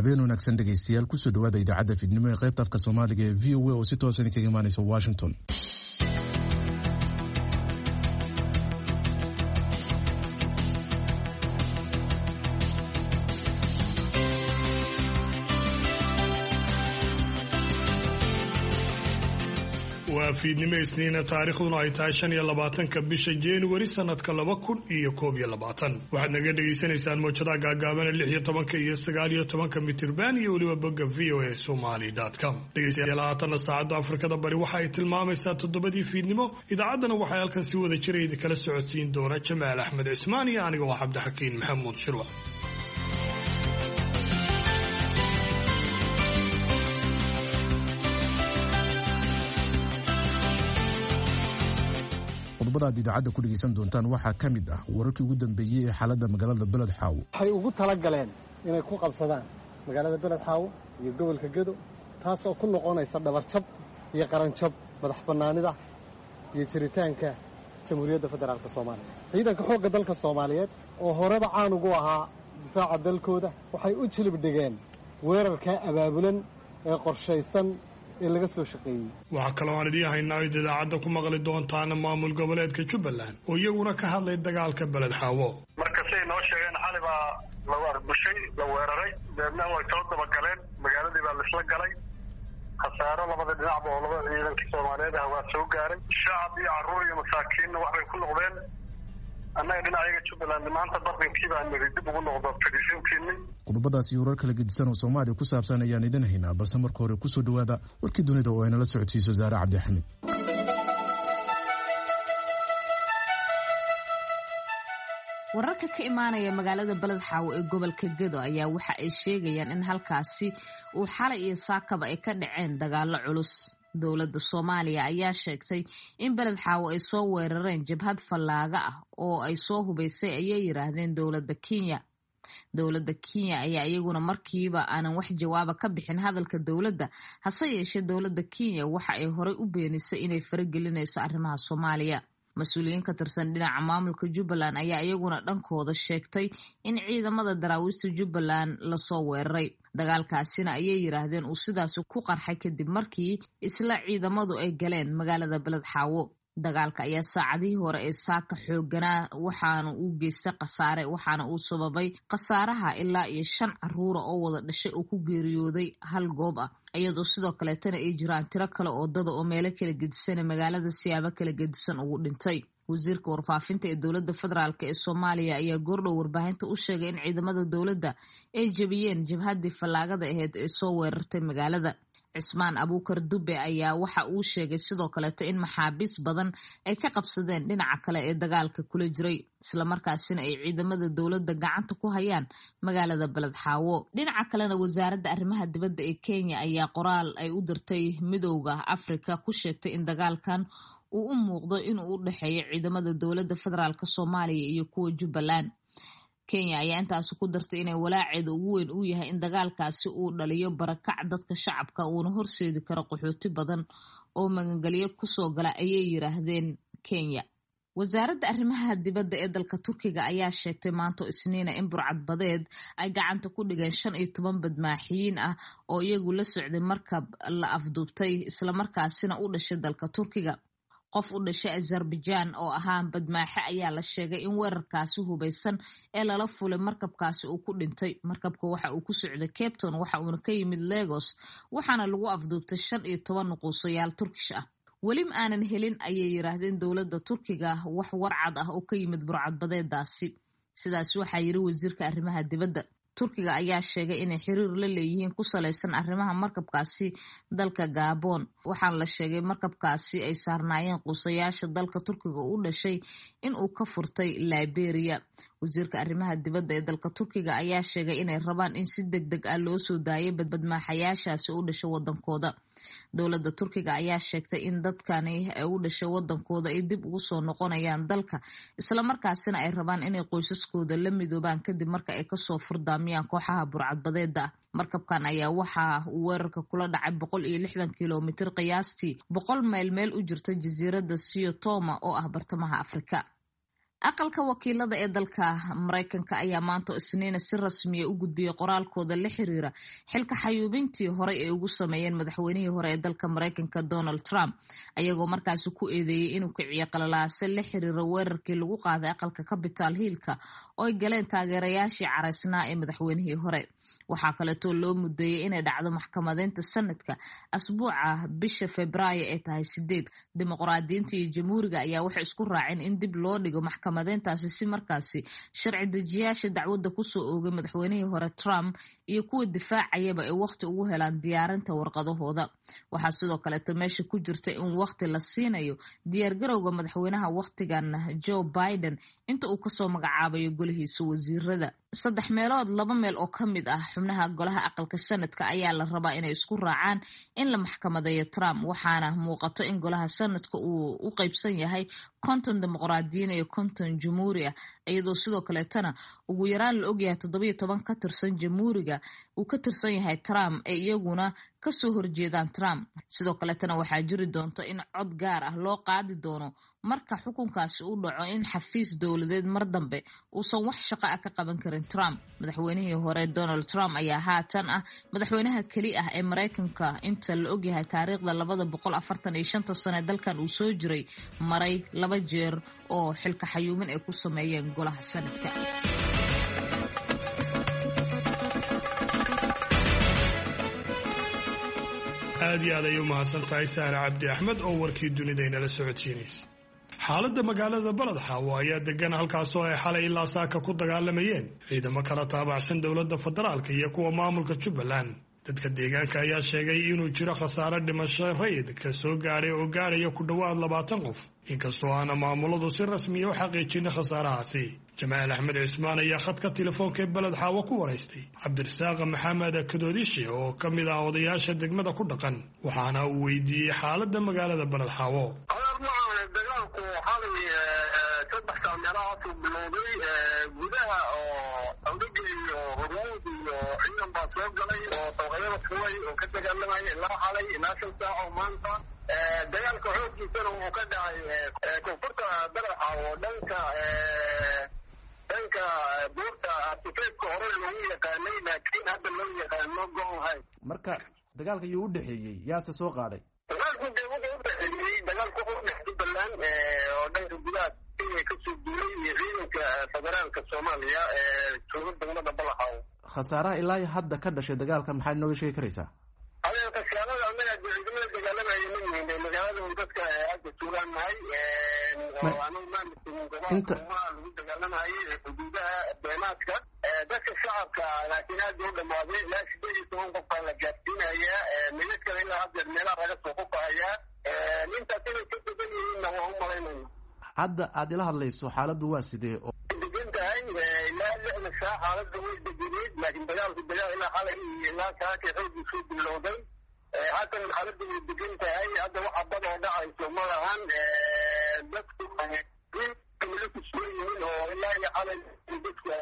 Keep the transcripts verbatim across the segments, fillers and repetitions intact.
habeen wanaagsan dhegaystayaal kusoo dhawaada idaacadda fiidnimo ee qaybta afka Soomaaliga ee V O A oo si toos ah kaga imaanaysa Washington. waa fiidnimo isniina taariikhduna ay tahay shan iyo labaatanka bisha January sanadka laba kun iyo koob iyo labaatan. waxaad naga dhageysanaysaan mowjadaha gaagaaban lix iyo tobanka iyo sagaal iyo tobanka mitirban iyo waliba bogga v o a somali dot com. dhegeystayaal haatan saacada Afrikada Bari waxa ay tilmaamaysaa toddobadii fiidnimo. idaacaddana waxay halkan si wada jir ah kala socodsiin doona Jamaal Axmed Cismaan iyo aniga oo Cabdixakiin Maxamuud Shirwa. qodobada idaacadda ku dhageysan doontaan waxaa ka mid ah wararkii ugu dambeeyay ee xaaladda magaalada Beled Xaawo. waxay ugu tala galeen inay ku qabsadaan magaalada Beled Xaawo iyo gobolka Gedo taas oo ku noqonaysa dhabarjab iyo qaranjab madax banaanida iyo jiritaanka Jamhuuriyadda Federaalka Soomaaliya. ciidanka xoogga dalka Soomaaliyeed oo horeba caan ugu ahaa difaaca dalkooda waxay u jilib dhigeen weerarka abaabulan ee qorshaysan ee laga soo shaqeeyay. waxa kale oo aan idin haynaa idaacadda ku maqli doontaan maamul goboleedka Jubbaland oo iyaguna ka hadlay dagaalka Beled Xaawo. marka say noo sheegeen xali baa la warbushay la weeraray deedna way soo daba galeen magaaladii baa la isla galay khasaaro labada dhinacba oo labada ciidanka Soomaaliyeed ah waa soo gaaray shacab iyo carruur iyo masaakiin waxay ku noqdeen annaga dhinaca Jubbaland maanta barbankii baa niri dib ugu noqdo fadhiisintiinni. qodobadaas iyo warar kala gedisan oo Soomaaliya ku saabsan ayaan idin haynaa balse marka hore ku soo dhawaada warkii dunida oo ay nala socodsiiso Zaara Cabdi Axmed. wararka ka imaanaya magaalada Beled Xaawo ee gobolka Gedo ayaa waxa ay sheegayaan in halkaasi uu xalay iyo saakaba ay ka dhaceen dagaalo culus. dowladda Soomaaliya ayaa sheegtay in Beled Xaawo ay soo weerareen jabhad fallaaga ah oo ay soo hubaysay ayay yiraahdeen dowladda Kenya. dowladda Kenya ayaa iyaguna markiiba aanan wax jawaab ka bixin hadalka dowladda, hase yeeshee dowladda Kenya waxa ay horey u beenisay inay faragelinayso arrimaha Soomaaliya. mas-uuliyiin ka tirsan dhinaca maamulka Jubbaland ayaa iyaguna dhankooda sheegtay in ciidamada daraawiishta Jubbaland la soo weeraray. dagaalkaasina ayay yiraahdeen uu sidaas ku qarxay kadib markii isla ciidamadu ay galeen magaalada Beled Xaawo. dagaalka ayaa saacadihii hore ee saaka xooganaa waxaana uu geystay khasaare waxaana uu sababay khasaaraha ilaa iyo shan carruur oo wada dhashay oo ku geeriyooday hal goob ah, iyadoo sidoo kaleetana ay jiraan tiro kale oo dad oo meelo kala gedisan magaalada siyaabo kala gedisan ugu dhintay. wasiirka warfaafinta ee dowladda federaalk ee Soomaaliya ayaa goordhow warbaahinta u sheegay in ciidamada dowladda ay jabiyeen jabhadii fallaagada ahayd ee soo weerartay magaalada. Cismaan Abuukar Dube ayaa waxa uu sheegay sidoo kaleeto in maxaabiis badan ay ka qabsadeen dhinaca kale ee dagaalka kula jiray, isla markaasina ay ciidamada dowladda gacanta ku hayaan magaalada Beled Xaawo. dhinaca kalena wasaaradda arrimaha dibadda ee Kenya ayaa qoraal ay u dirtay Midowga Afrika ku sheegtay in dagaalkan uu u muuqdo inuu u dhaxeeyo ciidamada dowladda federaalka Soomaaliya iyo kuwa Jubbaland. Kenya ayaa intaas ku dartay inay walaaceeda ugu weyn uu yahay in dagaalkaasi uu dhaliyo barakac dadka shacabka uuna horseedi karo qaxooti badan oo magangelyo ku soo gala ayay yiraahdeen Kenya. wasaaradda arrimaha dibadda ee dalka Turkiga ayaa sheegtay maanta Isniina in burcad badeed ay gacanta ku dhigeen shan iyo toban badmaaxiin ah oo iyagu la socday markab la afduubtay isla markaasina u dhashay dalka Turkiga. qof u dhashay Azerbaijan oo ahaa badmaaxe ayaa la sheegay in weerarkaasi hubaysan ee lala fulay markabkaasi uu ku dhintay. markabka waxa uu ku socday Cape Town waxa uuna ka yimid Lagos waxaana lagu afduubtay shan iyo toban nuquusayaal Turkish ah. weli ma aanan helin ayay yiraahdeen dowladda Turkiga wax warcad ah oo ka yimid burcad badeedaasi. sidaas waxaa yiri wasiirka arrimaha dibadda. Turkiga ayaa sheegay inay xiriir la leeyihiin ku saleysan arrimaha markabkaasi dalka Gabon. waxaan la sheegay markabkaasi ay saarnaayeen quusayaasha dalka Turkiga u dhashay in uu ka furtay Liberia. wasiirka arrimaha dibadda ee dalka Turkiga ayaa sheegay inay rabaan in si degdeg ah loo soo daayo badbaadmaxayaashaasi u dhashay wadankooda. dowladda Turkiga ayaa sheegtay in dadkani ay u dhashay wadankooda ay dib ugu soo noqonayaan dalka, isla markaasina ay rabaan inay qoysaskooda la midoobaan kadib marka ay kasoo furdaamiyaan kooxaha burcadbadeeda. markabkan ayaa waxa uu weerarka kula dhacay boqol iyo lixdan kiiloomitir qiyaastii boqol mayl meel u jirta jasiiradda Sio Toma oo ah bartamaha Afrika. aqalka wakiilada ee dalka Mareykanka ayaa maanta Isniina si rasmi ah u gudbiyay qoraalkooda la xiriira xilka xayuubintii hore ee ugu sameeyeen madaxweynihii hore ee dalka Mareykanka Donald Trump ayagoo markaas ku eedeeyay inuu kiciyo qalalaase la xiriira weerarkii lagu qaaday aqalka Capitol Hill-ka oo ay galeen taageerayaashii caraysnaa ee madaxweynihii hore. waxaa kale oo loo mudeeyay inay dhacdo maxkamadeynta sanadka asbuuca bisha Febraayo ee tahay sideed. Dimuqraadiyiinta iyo Jamhuuriga ayaa waxay isku raaceen in dib loo dhigo maxkamadeyntaasi si markaasi sharci dejiyaasha dacwadda ku soo oogay madaxweynihii hore Trump iyo kuwa difaacayaba ay waqti ugu helaan diyaarinta warqadahooda. waxaa sidoo kale meesha ku jirta in waqti la siinayo diyaar garowga madaxweynaha waqtigan Joe Biden inta uu kasoo magacaabayo golihiisa wasiirada. saddex meelood laba meel oo ka mid ah xubnaha golaha aqalka sanadka ayaa la rabaa inay isku raacaan in la maxkamadeeyo Trump, waxaana muuqato in golaha sanadka uu u qaybsan yahay konton dimuqraadiyiin iyo konton jamhuuri ah, iyadoo sidoo kaleetana ugu yaraan la ogyahay toddobiyo toban ka tirsan jamhuuriga uu ka tirsan yahay Trump ee iyaguna kasoo horjeedaan Trump. sidoo kaleetana waxaa jiri doonta in cod gaar ah loo qaadi doono marka xukunkaasi uu dhaco in xafiis dowladeed mar dambe uusan wax shaqo ah ka qaban karin Trump. madaxweynihii hore Donald Trump ayaa haatan ah madaxweynaha kali ah ee Mareykanka inta la ogyahay taariikhda labada boqol afartan iyo shan sano dalkan uu soo jiray maray laba jeer oo xilka xayuumin ay ku sameeyeen golaha sanadka. aad iyo aad ay u mahadsantahay Sahra Cabdi Axmed oo warkii dunida inala socodsiinaysa. xaaladda magaalada Baladxaawo ayaa degan halkaasoo ay xalay ilaa saaka ku dagaalamayeen ciidamo kala taabacsan dowladda federaalka iyo kuwa maamulka Jubbaland. dadka deegaanka ayaa sheegay inuu jiro khasaare dhimasho rayid ka soo gaadhay oo gaaraya ku dhowaad labaatan qof, inkastoo aana maamuladu si rasmi ah u xaqiijin khasaarahaasi. Jamaal Axmed Cismaan ayaa khadka telefoonka ee Baladxaawo ku waraystay Cabdirasaaq Maxamed Kadoodishe oo ka mid ah odayaasha degmada ku dhaqan, waxaana uu weydiiyey xaaladda magaalada Baladxaawo. dagaalku xalay saddex saameelaha uu bilowday gudaha oo awdhig iyo hormuud iyo ciidan baa soo galay oo tawqiyada furay oo ka dagaalamaya ilaa xalay ilaa shan saac oo maanta. dagaalka xooggiisana uu ka dhacay koonfurta Baladxaawo dhanka dhanka buurta artifeedka hore lagu yaqaanay laakiin hadda loo yaqaano Go'ahay. marka dagaalka yuu u dhexeeyey yaase soo qaaday? dagaalku dee wuxuu u dhexeeyey dagaalku wuxuu u dhexeeyey Jubbaland oo dhanka gudaha ka soo duulay iyo ciidanka federaalka Soomaaliya ee jooga degmada Baladxaawo. khasaaraha ilaa hadda ka dhashay dagaalka maxaad nooga sheegi karaysaa? Adiga khasaarada anaga ciidamada dagaalamaya ma yihiin magaalada dadka aad joogaan nahay oo anagu ma inta lagu dagaalamaya xuduudaha beenaadka dadka shacabka laakiin aad u dhamaaday ilaa sideed iyo toban qof la gaarsiinaya midka ilaa hadda meelaha laga soo qofaya inta inay ka badan yihiin waa u malaynayna. hadda aad ila hadlayso xaaladdu waa sidee oo degantahay ilaa lixda saac xaaladda way deganeed, laakiin dagaalku dagaal ilaa xalay ilaa saaka xoogii soo bilowday. haatan xaaladdu way degan tahay, hadda waxa bad oo dhacayso ma lahan. dadku kamila ku sugan yihiin oo ilaa iyo xalay dadka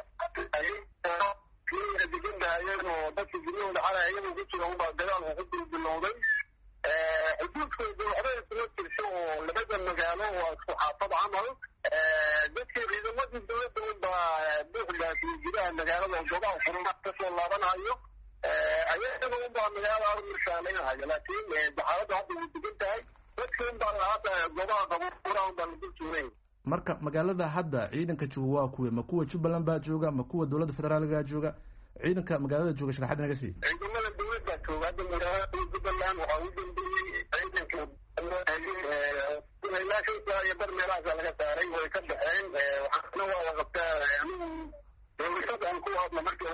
degan tahayeen oo dadka guryahooda xalay ayagoo ku jira unbaa dagaalku ku bilbilowday. xuduudkooda waxba isla tirso oo labada magaalo waa isku xaafad camal. dadka ciidamadii dowladda unbaa buuxlaasiyo gudaha magaalada oo goobaha furma kasoo laabanayo ayagana unbaa magaalada armirshaanaynahayo, laakiin xaaladda hadda way degan tahay. dadka unbaa lahaata goobaha qabuura unbaa lagu tuuray. marka magaalada hadda ciidanka jooga waa kuwe? ma kuwa Jubbaland baa jooga ma kuwa dowladda federaalka jooga? ciidanka magaalada jooga sharaxaad naga sii. ciidamada dowladda jooga hadda magaalada Jubbaland waxaa ugu dambeeyey ciidanka ilaa shan saac iyo bar meelahaas laga saaray way ka baxeen. waxaana waa la qabtaa anigu dowladda aan ku hadla markii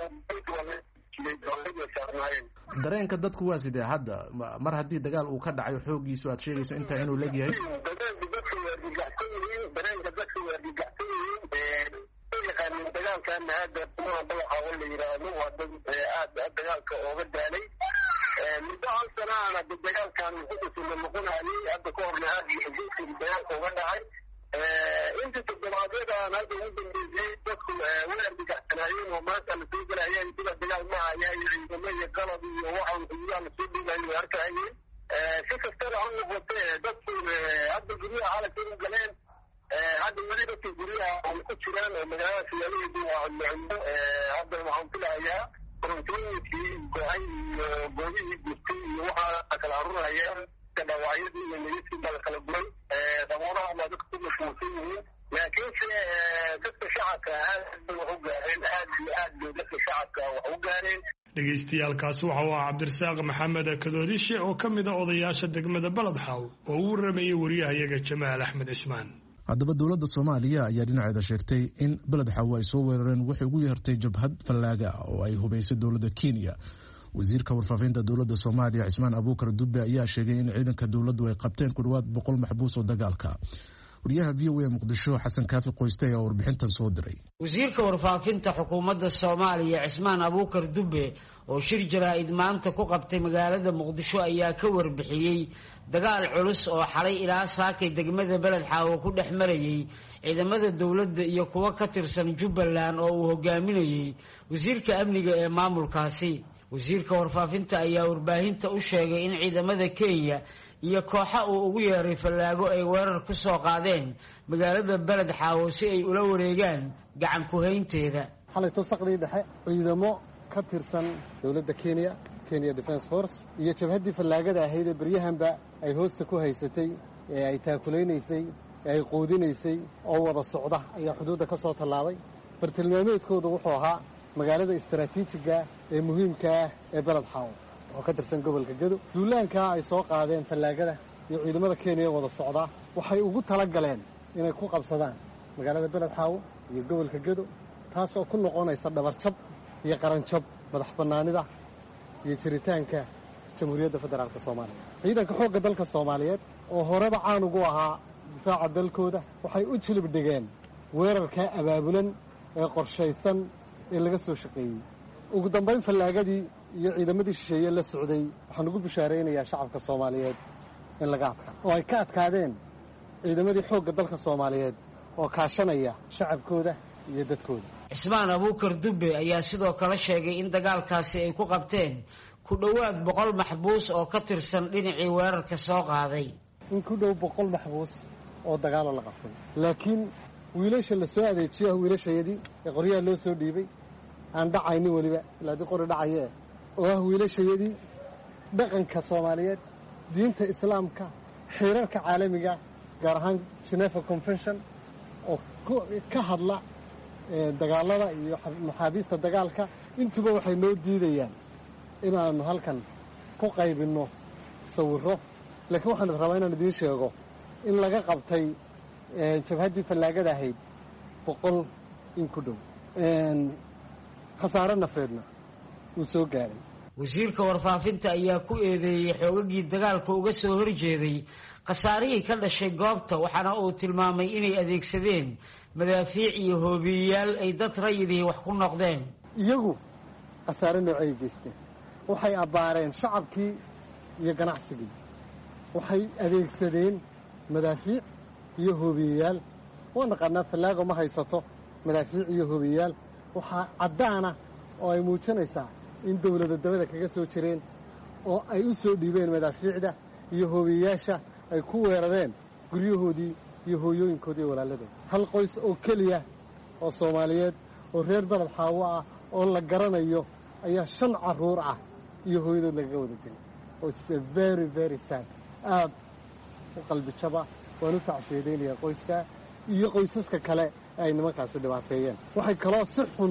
dareenka dadku waa sidee hadda mar haddii dagaal uu ka dhacayo xooggiisu aad sheegayso intaa inuu leegyahay? dareenka dadku waa argagaxsan yihiin dareenka dadku waa argagaxsan yihiin yaqaanin dagaalkana hadda kumaha Baladxaawo la yiraahdo waa dad aad dagaalka ooga daalay. muddo hal sana ana dagaalkan wuxuu la noqonayay hadda ka horna aad iyo dagaalka ooga dhacay. inta todobaadyadaan hadda ugu dambeysay dadku way argagaxsanaayeen oo maanta la soo galayeen sida dagaal ma hayaan ciidamo iyo qalab iyo waxaan xuduudaha la soo dhigayo way arkayeen. si kastaba ha noqotee dadku hadda guryaha xalay u galeen hadda weli dadka guryaha ku jiraan oo magaalada siyaalaheedu waa codmacno hadda waxaan filahayaa korontooyinkii go-ay iyo goobihii gurtay iyo waxaa kala arurayaan dhaawacyadii iyo meydkii baa la kala guray daboolaha baa dadka ku mashquulsan yihiin laakiinse dadka shacabka aad bay wax u gaareen aad iyo aad bay dadka shacabka wax u gaareen. Dhegeystayaaalkaas waxa uu ahaa Cabdirasaaq Maxamed Kadoodishe oo ka mid ah odayaasha degmada Baladxaaw oo uu waramayay wariyahayaga Jamaal Axmed Cismaan. haddaba dowladda Soomaaliya ayaa dhinaceeda sheegtay in Baladxaaw ay soo weerareen waxay ugu yeertay jabhad fallaaga oo ay hubaysay dowladda Kenya. wasiirka warfaafinta dowladda Soomaaliya Cismaan Abuukar Dubbe ayaa sheegay in ciidanka dowladdu ay qabteen ku dhawaad boqol maxbuus oo dagaalka. wariyaha V O A Muqdisho Xasan Kaafi Qoyste ayaa warbixintan soo diray. wasiirka warfaafinta xukuumadda Soomaaliya Cismaan Abuukar Dubbe oo shir jaraa'id maanta ku qabtay magaalada Muqdisho ayaa ka warbixiyay dagaal culus oo xalay ilaa saakay degmada Baladxaaw ku dhex marayay ciidamada dowladda iyo kuwa ka tirsan Jubbaland oo uu hogaaminayay wasiirka amniga ee maamulkaasi. wasiirka warfaafinta ayaa warbaahinta u sheegay in ciidamada Kenya iyo kooxa uu ugu yeeray fallaago ay weerar ku soo qaadeen magaalada Baladxaaw si ay ula wareegaan gacan ku haynteeda. xalay tosaqdii dhexe ciidamo ka tirsan dowladda Kenya Kenya Defence Force iyo jabhadii fallaagada ahayd ee baryahanba ay hoosta ku haysatay ee ay taakuleysay ee ay qoodinaysay oo wada socda ayaa xuduudda ka soo tallaabay. bartilmaameedkoodu wuxuu ahaa magaalada istaraatiijiga ee muhiimka ah ee Baladxaaw oo ka tirsan gobolka Gedo. duulaanka ay soo qaadeen fallaagada iyo ciidamada Kenya wada socda waxay ugu tala galeen inay ku qabsadaan magaalada Baladxaaw iyo gobolka Gedo, taas oo ku noqonaysa dhabarjab iyo qaranjab madax bannaanida iyo jiritaanka Jamhuuriyadda Federaalka Soomaaliya. ciidanka xoogga dalka Soomaaliyeed oo horeba caan ugu ahaa difaaca dalkooda waxay u jilib dhigeen weerarka abaabulan ee qorshaysan ee laga soo shaqeeyey. ugu dambayn fallaagadii iyo ciidamadii shisheeye la socday waxaan ugu bishaaraynayaa shacabka Soomaaliyeed in laga adkaa oo ay ka adkaadeen ciidamadii xoogga dalka Soomaaliyeed oo kaashanaya shacabkooda iyo dadkooda. Cismaan Abuukar Dubbe ayaa sidoo kale sheegay in dagaalkaasi ay ku qabteen ku dhawaad boqol maxbuus oo ka tirsan dhinacii weerarka soo qaaday. in ku dhow boqol maxbuus oo dagaal la qabtay, laakiin wiilasha la soo adeejiyo wiilashayadii ee qoryaha loo soo dhiibay aan dhacaynin waliba ilaa dii qori dhacayee oo ah wiilashayadii dhaqanka Soomaaliyeed, diinta Islaamka, xeerarka caalamiga gaar ahaan Geneva Convention oo ka hadla dagaalada iyo maxaabiista dagaalka. intuba waxay noo diidayaan inaanu halkan ku qaybinno sawirro, laakiin waxaan rabaa inaan idiin sheego in laga qabtay jabhaddii fallaagada ahayd boqol in ku dhow, khasaare nafeedna uu soo gaaray. wasiirka warfaafinta ayaa ku eedeeyey xoogagii dagaalka uga soo horjeeday khasaarihii ka dhashay goobta, waxaana uu tilmaamay inay adeegsadeen madaafiic iyo hoobiyeyaal ay dad rayidihii wax ku noqdeen. iyagu khasaare noocay geysteen, waxay abbaareen shacabkii iyo ganacsigii, waxay adeegsadeen madaafiic iyo hoobiyeyaal. waa naqaanaa fallaago ma haysato madaafiic iyo hoobiyeyaal. waxaa caddaana oo ay muujinaysaa in dowladda dabada kaga soo jireen oo ay u soo dhiibeen madaafiicda iyo hoobiyeyaasha ay ku weerareen guryahoodii iyo hooyooyinkoodii iyo walaaladooda. hal qoys oo keliya oo Soomaaliyeed oo reer Baladxaaw ah oo la garanayo ayaa shan carruur ah iyo hooyadood lagaga wada dilay. oo it's a very very sad, aad u qalbi jaba. waan u tacsiyadeynaya qoyska iyo qoysaska kale ay nimankaasi dhibaateeyeen. waxay kaloo si xun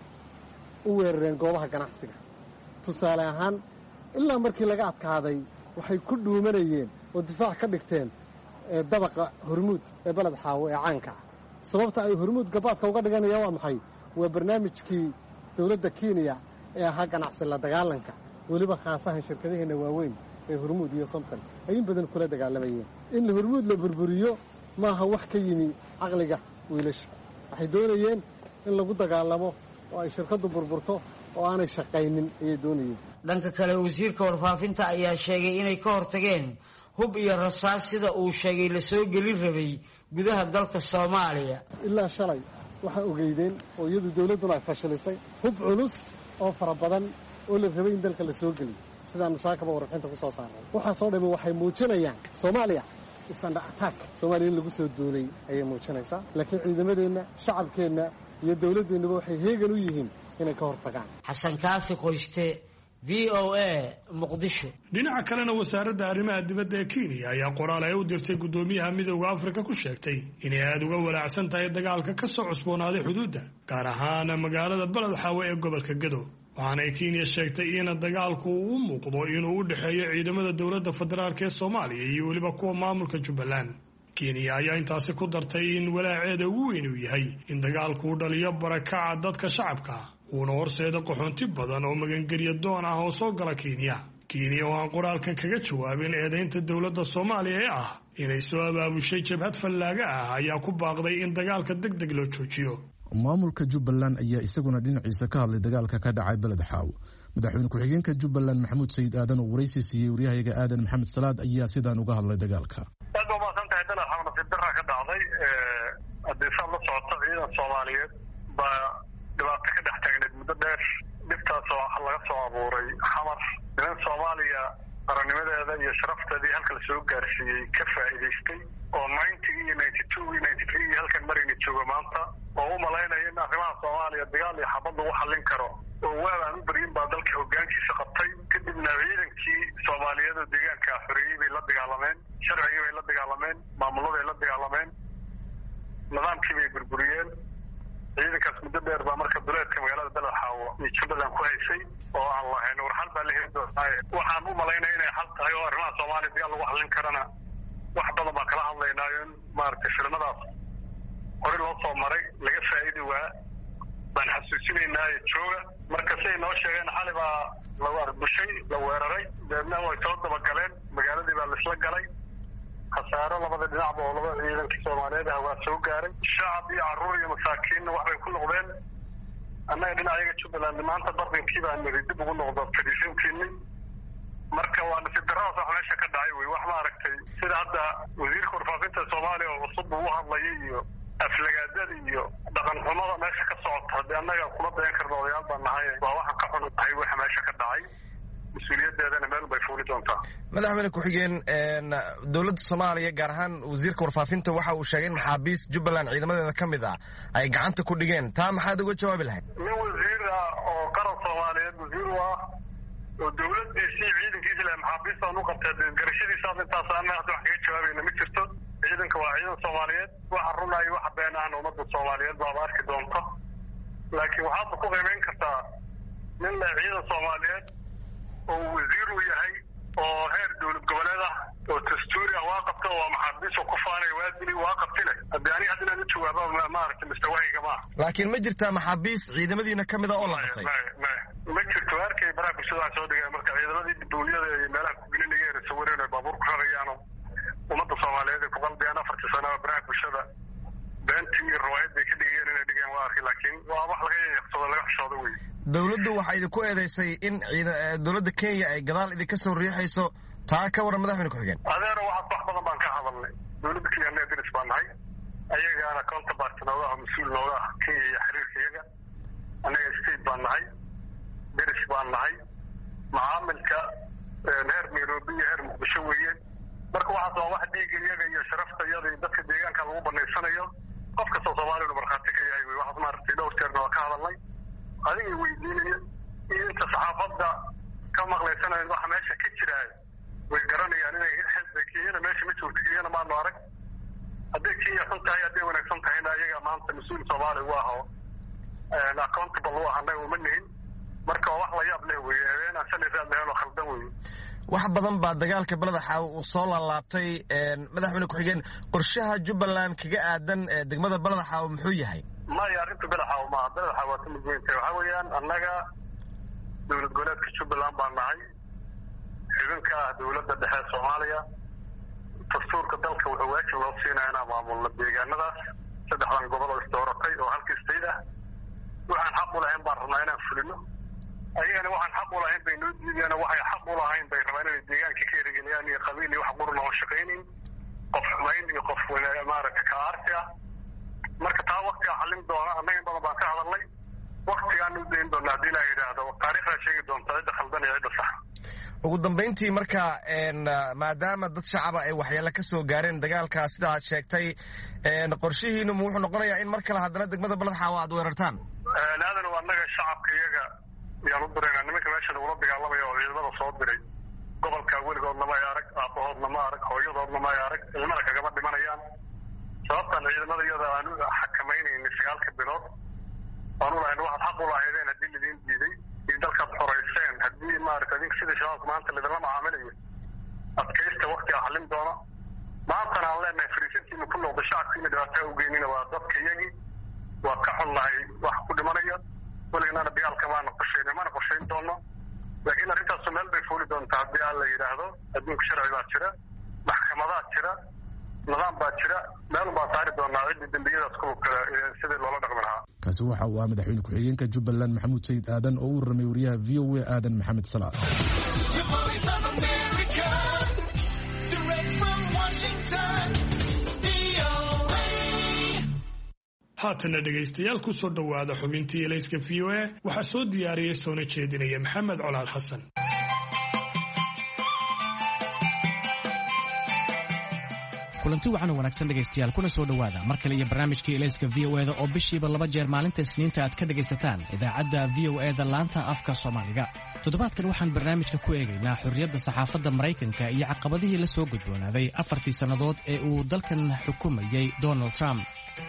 u weerareen goobaha ganacsiga. tusaale ahaan ilaa markii laga adkaaday waxay ku dhuumanayeen oo difaac ka dhigteen dabaqa Hormuud ee Baladxaaw ee caanka ah. sababta ay Hormuud gabaadka uga dhiganayaan waa maxay? waa barnaamijkii dowladda Kenya ee ahaa ganacsi la dagaalanka, weliba khaasahan shirkadaheena waaweyn ee Hormuud iyo Somtal ay in badan kula dagaalamayeen. in Hormuud la burburiyo maaha wax ka yimi caqliga wiilasha. waxay doonayeen in lagu dagaalamo oo ay shirkadu burburto oo aanay shaqaynin ayay doonayeen. dhanka kale wasiirka warfaafinta ayaa sheegay inay ka hortageen hub iyo rasaas sida uu sheegay la soo gelin rabay gudaha dalka Soomaaliya. ilaa shalay waxa ogeydeen oo iyadu dawladuna ay fashilisay hub culus oo fara badan oo la rabay in dalka la soo geliyo, sidaan saakaba warfaafinta ku soo saaray. waxa soo dhamay waxay muujinayaan Soomaaliya standard attack soomaaliya in lagu soo duulay ayay muujinaysaa laakiin ciidamadeenna shacabkeenna iyo dowladdeennaba waxay heegan u yihiin inay ka hortagaan. xasan kaafi qoyste, v o a muqdisho. dhinaca kalena wasaaradda arrimaha dibadda ee Kenya ayaa qoraal ay u dirtay guddoomiyaha midowda Afrika ku sheegtay inay aad uga walaacsan tahay dagaalka ka soo cusboonaaday xuduudda gaar ahaan magaalada Balad Xaawo ee gobolka Gedo. waxaana Kenya sheegtay in dagaalku uu muuqdo inuu u dhaxeeyo ciidamada dowladda federaalka ee Soomaaliya iyo waliba kuwa maamulka Jubbaland. Kenya ayaa intaasi ku dartay in walaaceeda ugu weyn uu yahay in dagaalku uu dhaliyo barakaca dadka shacabka uuna horseeda qaxoonti badan oo magangelyo doon ah oo soo gala Kenya. Kenya oo aan qoraalkan kaga jawaabin eedaynta dowladda Soomaaliya ee ah inay soo abaabushay jabhad fallaaga ah ayaa ku baaqday in dagaalka degdeg loo joojiyo. maamulka Jubbaland ayaa isaguna dhinaciisa ka hadlay dagaalka ka dhacay Balad Xaawo. madaxweyne ku-xigeenka Jubbaland Maxamuud Sayid Aadan oo waraysi siiyay wariyahayaga Aadan Maxamed Salaad ayaa sidaan uga hadlay dagaalka. aad u maasantahay Balad Xaawo nasiib darra ka dhacday ee adeegsad la socota ciidan Soomaaliyeed baa dhibaato ka dhex taagneed muddo dheer. dhibtaas oo laga soo abuuray xamar in Soomaaliya qarannimadeeda iyo sharafteedii halka la soo gaarsiiyey ka faa'iidaystay oo ninety iyo ninety-two iyo ninety-three iyo halkan marayna jooga maanta oo u malaynaya in arrimaha Soomaaliya dagaal iyo xabad lagu xallin karo oo waaban u baryin baa dalka hoggaankiisa qabtay. kadibna ciidankii Soomaaliyeed oo deegaanka xorriyay bay la dagaalameen, sharcigii bay la dagaalameen, maamulada ay la dagaalameen, nidaamkii bay burburiyeen. ciidankaas muddo dheer baa marka duleedka magaalada Balad Xaawo iyo Jubbaland ku haysay oo aan lahayn war xal baa la heli doonaa. waxaan u malaynaya inay xal tahay oo arrimaha Soomaaliya dagaal lagu xallin karana wax badan baan kala hadlaynaa in maaragtay filmadaas hore loo soo maray laga faa'iidi waa baan xasuusinaynaa jooga. marka say noo sheegeen xali baa lagu arbushay la weeraray deedna way soo dabagaleen magaaladii baa laisla galay. khasaaro labada dhinacba oo laba ciidankii Soomaaliyeed ah waa soo gaaray. shacab iyo carruur iyo masaakiinna waxbay ku noqdeen. annaga dhinacayaga Jubbaland maanta bardankii baa niri dib ugu noqdo fadhiisintiinni. marka waa nasiib darradaas wax meesha ka dhacay wey. wax ma aragtay sida hadda wasiirka warfaafinta Soomaaliya oo cusub uu hadlayay iyo aflagaadada iyo dhaqan xumada meesha ka socota haddii annaga kuma dayan karno odayaal baan nahay waa waxaan ka xunahay waxa meesha ka dhacay. mas-uuliyadeedana meel bay fuuli doontaa. madaxweyne ku-xigeen dowladda Soomaaliya gaar ahaan wasiirka warfaafinta waxa uu sheegay in maxaabiis Jubbaland ciidamadeeda ka mid ah ay gacanta ku dhigeen. taa maxaad uga jawaabi lahayd? nin wasiir ah oo qaran Soomaaliyeed wasiir u ah oo dowladdiisii ciidankiisa leh maxaabiistaan u qabtay garashadiisaas intaas aan hadda wax kaga jawaabayna ma jirto. ciidanka waa ciidan Soomaaliyeed waxa runaayo waxa been ahna ummadda Soomaaliyeed baaba arki doonta. laakiin waxaad ku qiimeyn kartaa nin leh ciidan Soomaaliyeed oo wasiir uu yahay oo heer dowlad goboleed ah oo dastuuri ah waa qabta oo maxaabiis oo ku faanay waa dili waa qabtile haddii aniga hadda inaan u jawaaba ma aragtay mustawaahiga maaha. laakiin ma jirtaa maxaabiis ciidamadiina ka mid ah oo la qabtay? ma jirto. arkay baraha bulshada waxaa soo dhigay marka ciidamadii dowliyada iyo meelaha kugelinaya sawireen ay baabuur ku rarayaano ummadda Soomaaliyeed ay ku qalbiyaan afartii sano baraha bulshada beentii iyo riwaayad bay ka dhigeen inay dhigaan waa arkay laakiin waa wax laga yaqsado laga xishoodo wey. dowladdu waxaa idinku eedaysay in dowladda Kenya ay gadaal idinka soo riixayso. taa ka waran madaxweyne ku-xigeen? adeero waxaas wax badan baan ka hadalnay. dowladda Kenya annaga deris baan nahay, ayagaana counterpart nooga ah mas-uul nooga ah Kenya iyo xiriirka iyaga. annaga state baan nahay, deris baan nahay, macaamilka heer Nairobi iyo heer Muqdisho weeye. marka waxaas waa wax dhiiga iyaga iyo sharafta iyada iyo dadka deegaanka lagu banaysanayo. qof kastoo Soomaaliya markhaati ka yahay wey. waxaas maaragtay dhowr jeerna waa ka hadalnay. adiga weydiinaya iyo inta saxaafadda ka maqlaysanayo waxa meesha ka jiraayo way garanayaan inay Kenyana meesha ma joogto. Kenyana maanu arag. hadday Kenya xun tahay hadday wanaagsan tahayna ayaga maanta mas-uul Soomaali u ah oo accountable u ah annaga uma nihin. marka waa wax la yaab leh wey. habeen aan sanay raad lahayn oo khaldan wey. wax badan baa dagaalka Balad Xaawo uu soo laalaabtay. madaxweyne ku-xigeen qorshaha Jubbaland kaga aadan degmada Balad Xaawo muxuu yahay? maya arrinta Balad Xaawo maaha. Balad Xaawo waa ka mid weyn tahay. waxaa weeyaan annaga dowlad goboleedka Jubbaland baan nahay, xubinka ah dowladda dhexe Soomaaliya. dastuurka dalka wuxuu waajib loo siinaya inaan maamulno deegaanadaas saddexdan gobol oo isdooratay oo halkii state ah. waxaan xaq u lahayn baan rabnaa inaan fulino. ayagana waxaan xaq u lahayn bay noo diideen. waxay xaq u lahayn bay rabaan inay deegaanka ka erigeliyaan iyo qabiil iyo wax qurun oo shaqaynin, qof xumayn iyo qof maaragta ka aarsi ah. marka taa waktigaa xallin doona. annaga in badan baan ka hadalnay. waktigaan u dayn doona haddii la yidhaahdo taariikhdaa sheegi doonta cidda khaldan iyo cidda sax. ugu dambayntii marka maadaama dad shacaba ay waxyeelo ka soo gaareen dagaalka sida aad sheegtay qorshihiinu ma wuxuu noqonayaa in mar kale haddana degmada Balad Xaawo aad weerartaan? aadan waa annaga shacabka iyaga yaan u dirayna nimanka meesha lagula dagaalamaya oo ciidamada soo diray gobolka weligoodna ma arag aabahoodna ma arag hooyadoodna ma arag ilmana kagama dhimanayaan sababtan ciidamada iyada aanu xakamaynaynay sagaalka bilood aanu lahayn waxaad xaq u lahaydeen haddii lidin diiday in dalkaad xorayseen haddii maaragta idinka sida shabaabka maanta lidinla macaamilayo adkaysta waqti axlin doona maantana aan leenahay fariisintiina ku noqda shacabkiina dhibaataa u geynina waa dadka iyagii waa ka xunnahay wax ku dhimanaya weliganana dagaalka maana qorshayn mana qorshayn doono laakiin arrintaasu meel bay fuuli doontaa haddii aan la yidhaahdo adduunka sharci baa jira maxkamadaad jira nidaam baa jira meel baa saari doonaa ciddii dembiyadaas ku kale sidii loola dhaqmi lahaa. kaasi waxa uu ah madaxweyne ku-xigeenka Jubbaland Maxamuud Sayid Aadan oo u warramay wariyaha V O A Aadan Maxamed Salaad. haatana dhegaystayaal ku soo dhowaada xubintii elayska V O A waxaa soo diyaariyey soona jeedinaya Maxamed Colaad Xasan. kulanti wacan oo wanaagsan dhegaystayaal kuna soo dhowaada mar kale iyo barnaamijkii elayska V O A da oo bishiiba laba jeer maalinta Isniinta aad ka dhagaysataan idaacadda V O A da laanta afka Soomaaliga. toddobaadkan waxaan barnaamijka ku eegaynaa xorriyadda saxaafadda Maraykanka iyo caqabadihii la soo gudboonaaday afartii sannadood ee uu dalkan xukumayay Donald Trump.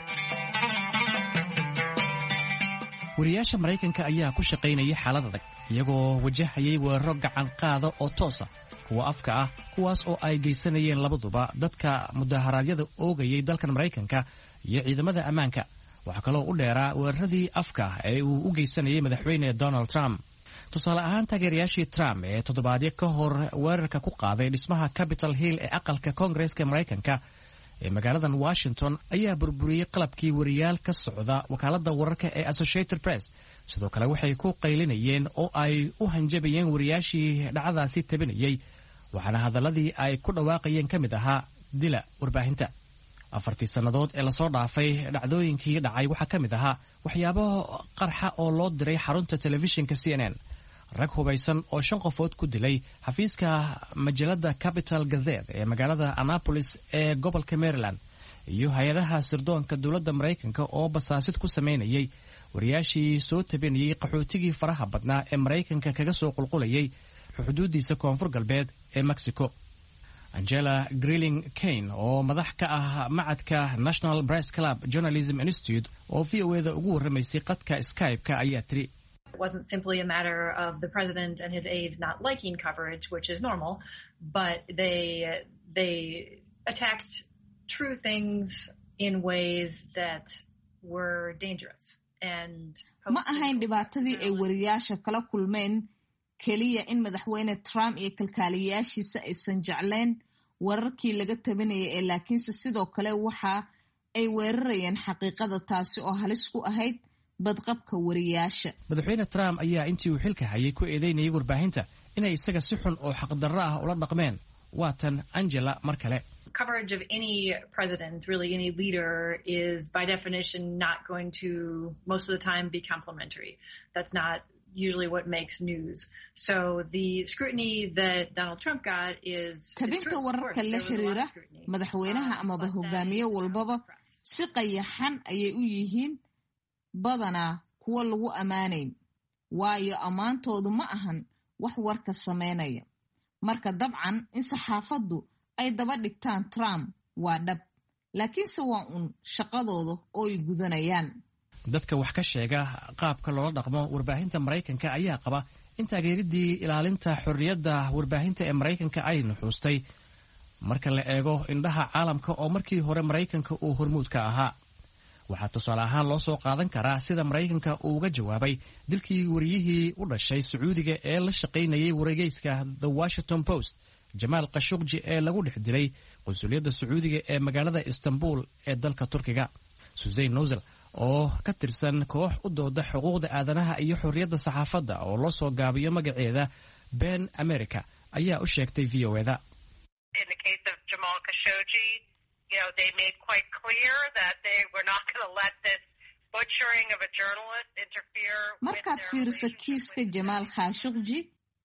wariyaasha Maraykanka ayaa ku shaqaynayay xaalad adag iyagoo wajahayay weeraro gacan qaada oo toos ah kuwa afka ah kuwaas oo ay geysanayeen labaduba dadka mudaharaadyada oogayay dalkan Maraykanka iyo ciidamada ammaanka. waxa kaloo u dheeraa weeraradii afka ee uu u geysanayay madaxweyne Donald Trump. tusaale ahaan taageerayaashii Trump ee toddobaadyo ka hor weerarka ku qaaday dhismaha Capitol Hill ee aqalka Koongareeska Maraykanka ee magaaladan Washington ayaa burburiyey qalabkii wariyaal ka socda wakaaladda wararka ee Associated Press. sidoo kale waxay ku qaylinayeen oo ay u hanjabayeen wariyaashii dhacdadaasi tabinayay waxaana hadaladii ay ku dhawaaqayeen ka mid ahaa dila warbaahinta. afartii sannadood ee lasoo dhaafay dhacdooyinkii dhacay waxaa ka mid ahaa waxyaabo qarxa oo loo diray xarunta telefishinka C N N, rag hubaysan oo shan qofood ku dilay xafiiska majalada Capital Gazette ee magaalada Annapolis ee gobolka Maryland, iyo hay-adaha sirdoonka dowladda Maraykanka oo basaasid ku sameynayay wariyaashii soo tabinayay qaxootigii faraha badnaa ee Maraykanka kaga soo qulqulayay xuduudiisa koonfur galbeed ee Mexico. Angela Grilling Kane oo madax ka ah macadka National Press Club Journalism Institute oo V O A da ugu warramaysay qadka Skype-ka ayaa tiri It wasn't simply a matter of the president and his aides not liking coverage, which is normal, but they they attacked true things in ways that were dangerous. And ma ahayn dhibaatadii ay wariyaasha kala kulmeen keliya in madaxweyne Trump iyo kalkaaliyaashiisa aysan jecleen wararkii laga tabinayay ee laakiinse sidoo kale waxa ay weerarayeen xaqiiqada taasi oo halis ku ahayd badqabka wariyaasha. madaxweyne Trump ayaa intii uu xilka hayay ku eedeynayay warbaahinta inay isaga si xun oo xaqdarro ah ula dhaqmeen. waatan Angela mar kale. Coverage of any president, really any leader, is by definition not going to most of the time be complimentary. That's not usually what makes news. So the scrutiny that Donald Trump got is tabinta wararka la xiriira madaxweynaha amaba hogaamiye walbaba si qayaxan ayay u yihiin badanaa kuwa lagu ammaanayn, waayo ammaantoodu ma ahan wax warka sameynaya. marka dabcan in saxaafaddu ay daba dhigtaan Trump waa dhab, laakiinse waa un shaqadooda oo ay gudanayaan. dadka wax ka sheega qaabka loola dhaqmo warbaahinta Maraykanka ayaa qaba in taageeridii ilaalinta xorriyadda warbaahinta ee Maraykanka ay nuxuustay marka la eego indhaha caalamka oo markii hore Maraykanka uu hormuud ka ahaa. waxaa tusaale ahaan loo soo qaadan karaa sida Maraykanka uu uga jawaabay dilkii wariyihii u dhashay Sacuudiga ee la shaqaynayay wargeyska The Washington Post, Jamal Khashoggi, ee lagu dhex dilay qunsuliyadda Sacuudiga ee magaalada Istanbul ee dalka Turkiga. Suzayn Nozel oo ka tirsan koox u dooda xuquuqda aadanaha iyo xorriyadda saxaafadda oo loo soo gaabiyo magaceeda Ben America ayaa u sheegtay V O A da. In the case of Jamal Khashoggi, you know, they made quite clear that they were not going to let this butchering of a journalist interfere with markaad fiiriso kiiska Jamal Khashoggi,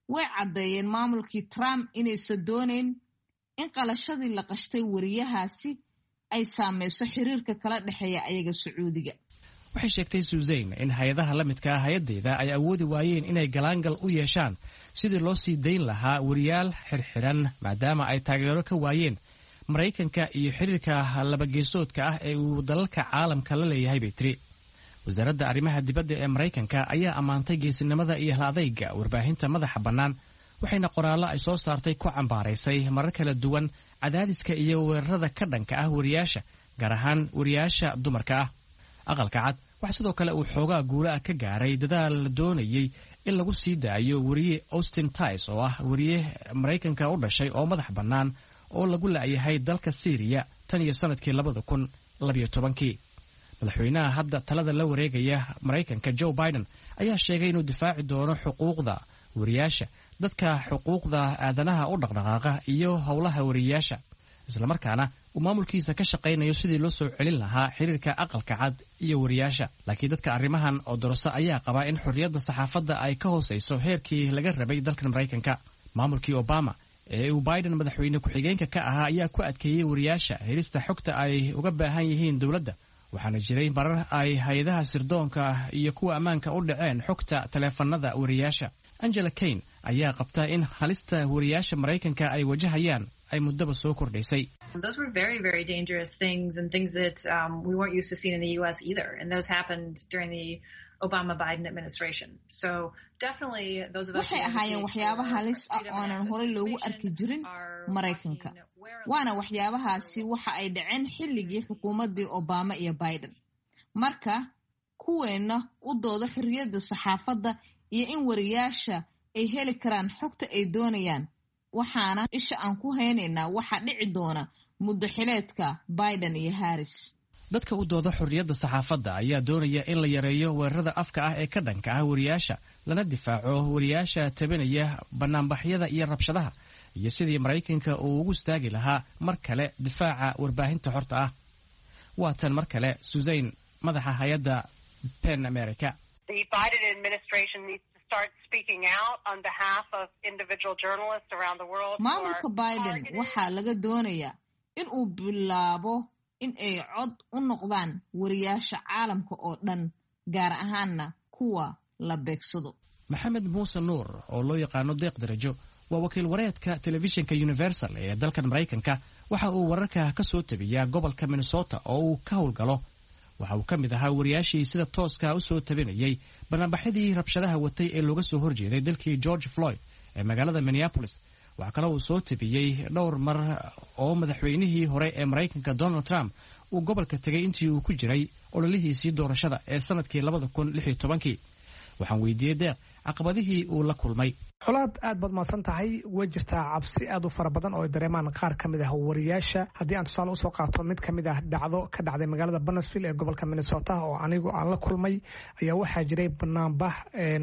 way caddeeyeen maamulkii Trump inaysan doonayn in qalashadii la qashtay wariyahaasi ay saameyso xiriirka kala dhexeeya ayaga Sacuudiga. waxay sheegtay Susan in hay'adaha la midka ah hay'adeeda ay awoodi waayeen inay galaangal u yeeshaan sidii loo sii dayn lahaa wariyaal xirxiran maadaama ay taageero ka waayeen Mareykanka iyo xiriirka labageesoodka ah ee uu dalalka caalamka la leeyahay bay tiri. wasaaradda arrimaha dibadda ee Mareykanka ayaa ammaantay geesinimada iyo hal-adayga warbaahinta madaxa bannaan waxayna qoraallo ay soo saartay ku cambaaraysay marar kala duwan cadaadiska iyo weerarada ka dhanka ah wariyaasha gaar ahaan wariyaasha dumarka ah. aqalka cad waxa sidoo kale uu xoogaa guula ah ka gaaray dadaal la doonayay in lagu sii daayo wariye Austin Tice oo ah wariye Mareykanka u dhashay oo madax bannaan oo lagu laayahay dalka Syria tan iyo sanadkii labada kun labiyo tobankii. madaxweynaha hadda talada la wareegaya Mareykanka Joe Biden ayaa sheegay inuu difaaci doono xuquuqda wariyaasha, dadka xuquuqda aadanaha u dhaqdhaqaaqa iyo howlaha wariyaasha, isla markaana uu maamulkiisa ka shaqaynayo sidii loo soo celin lahaa xiriirka aqalka cad iyo wariyaasha. laakiin dadka arrimahan oo doroso ayaa qaba in xorriyadda saxaafadda ay ka hooseyso heerkii laga rabay dalkan Mareykanka. maamulkii Obama ee uu Biden madaxweyne ku-xigeenka ka ahaa ayaa ku adkeeyey wariyaasha helista xogta ay uga baahan yihiin dowladda, waxaana jiray marar ay hay'adaha sirdoonka iyo kuwa ammaanka u dhaceen xogta taleefanada wariyaasha. Angela Kane ayaa qabta in halista wariyaasha Mareykanka ay wajahayaan ay muddaba soo kordhaysay. Those were very, very dangerous things and things that um, we weren't used to seeing in the U S either. And those happened during the Obama-Biden administration. So definitely those of us waxay ahaayeen waxyaabo halis ah oo aanan horey loogu arki jirin Mareykanka. waana waxyaabahaasi waxa ay dhaceen xilligii xukuumaddii Obama iyo Biden. marka kuweena u doodo xorriyadda saxaafadda iyo in wariyaasha ay heli karaan xogta ay doonayaan, waxaana isha aan ku haynaynaa waxa dhici doona muddo xileedka Biden iyo Harris. dadka u dooda xorriyadda saxaafadda ayaa doonaya in la yareeyo weerarada afka ah ee ka dhanka ah wariyaasha, lana difaaco wariyaasha tabanaya banaanbaxyada iyo rabshadaha, iyo sidii Mareykanka uu ugu istaagi lahaa mar kale difaaca warbaahinta xorta ah. waa tan mar kale Susan, madaxa hay'adda PEN America. The Biden administration needs to start speaking out on behalf of individual journalists around the world. maamulka Biden waxaa laga doonayaa in uu bilaabo in ay cod u noqdaan wariyaasha caalamka oo dhan, gaar ahaanna kuwa la beegsado. Maxamed Muuse Nuur oo loo yaqaano Deeq Darajo waa wakiil wareedka telefishinka Universal ee dalkan Mareykanka. waxa uu wararka ka soo tabiyaa gobolka Minnesota oo uu ka howlgalo. waxa uu ka mid ahaa wariyaashii sida tooska u soo tabinayay banaanbaxyadii rabshadaha watay ee looga soo horjeeday dalkii George Floyd ee magaalada Minneapolis. waxa kale uu soo tabiyey dhowr mar oo madaxweynihii hore ee Mareykanka Donald Trump uu gobolka tagay intii uu ku jiray ololihiisii doorashada ee sanadkii labada kun lix iyo tobankii. waxaan weydiiyey Deeq caqabadihii uu la kulmay. xulaad aad baad mahadsan tahay. way jirtaa cabsi aad u fara badan oo ay dareemaan qaar ka mid ah wariyaasha. haddii aan tusaale usoo qaato mid ka mid ah dhacdo ka dhacday magaalada Bonneville ee gobolka Minnesota oo anigu aan la kulmay, ayaa waxaa jiray banaanbax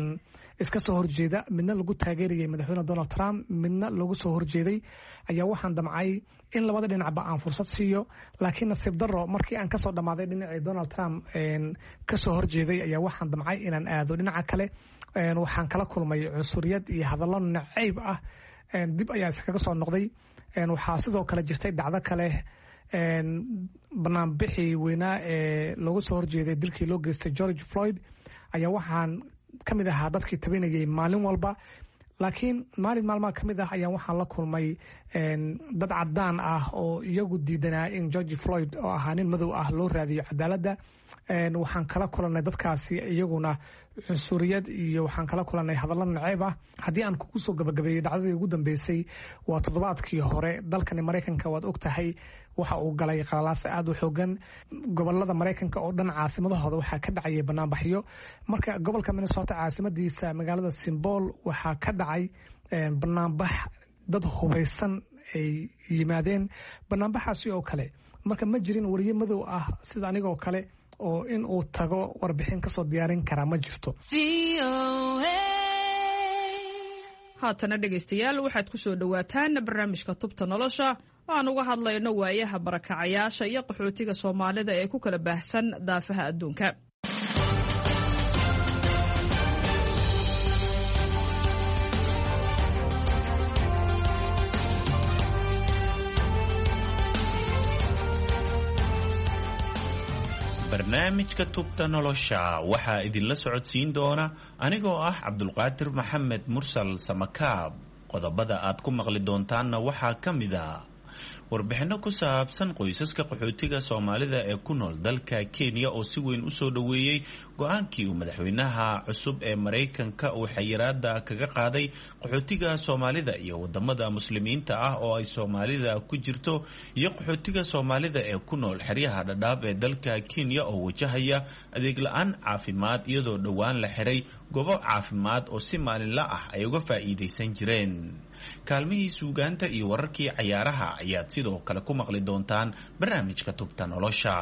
iska soo horjeeda, midna lagu taageerayay madaxweyne Donald Trump, midna lagu soo horjeeday. ayaa waxaan damcay in labada dhinacba aan fursad siiyo, laakiin nasiib darro markii aan kasoo dhammaaday dhinacii Donald Trump kasoo horjeeday ayaa waxaan damcay inaan aado dhinaca kale. waxaan kala kulmay cunsuriyad iyo hadallo nacayb ah. dib ayaa iskaga soo noqday. waxaa sidoo kale jirtay dhacdo kale, banaanbixii weynaa ee loogu soo horjeeday dilkii loo geystay George Floyd ayaa waxaan ka mid ahaa dadkii tabinayay maalin walba. laakiin maalin maalmaha ka mid ah ayaa waxaan la kulmay dad cadaan ah oo iyagu diidanaa in George Floyd oo ahaa nin madow ah loo raadiyo cadaaladda. waxaan kala kulannay dadkaasi iyaguna cunsuriyad iyo waxaan kala kulannay hadallo nacayb ah. haddii aan kugu soo gabagabeeyey dhacdadii ugu dambeysay waa toddobaadkii hore dalkani Mareykanka. waad og tahay waxa uu galay qalalaase aad u xoogan. gobolada Mareykanka oo dhan caasimadahooda waxaa ka dhacayay banaanbaxyo. marka gobolka Minnesota caasimadiisa magaalada Simbool waxaa ka dhacay banaanbax dad hubaysan ay yimaadeen. banaanbaxaasi oo kale marka ma jirin wariye madow ah sida anigoo kale oo in uu tago warbixin kasoo diyaarin karaa ma jirto. haatana dhegaystayaal waxaad ku soo dhowaataan barnaamijka tubta nolosha oo aan uga hadlayno waayaha barakacayaasha iyo qaxootiga Soomaalida ee ku kala baahsan daafaha adduunka. barnaamijka tubta nolosha waxaa idinla socodsiin doona anigoo ah cabdulqaadir maxamed mursal samakaab. qodobada aad ku maqli doontaanna waxaa ka mid a warbixinno ku saabsan qoysaska qaxootiga soomaalida ee ku nool dalka Kenya oo si weyn u soo dhaweeyay go'aankii uu madaxweynaha cusub ee Mareykanka uu xayiraada kaga qaaday qaxootiga soomaalida iyo wadamada muslimiinta ah oo ay Soomaalida ku jirto, iyo qaxootiga soomaalida ee ku nool xeryaha Dadaab ee dalka Kenya oo wajahaya adeeg la'aan caafimaad iyadoo dhowaan la xiray goobo caafimaad oo si maalinle ah ay uga faa'iideysan jireen. kaalmihii suugaanta iyo wararkii cayaaraha ayaad sidoo kale ku maqli doontaan barnaamijka tubta nolosha.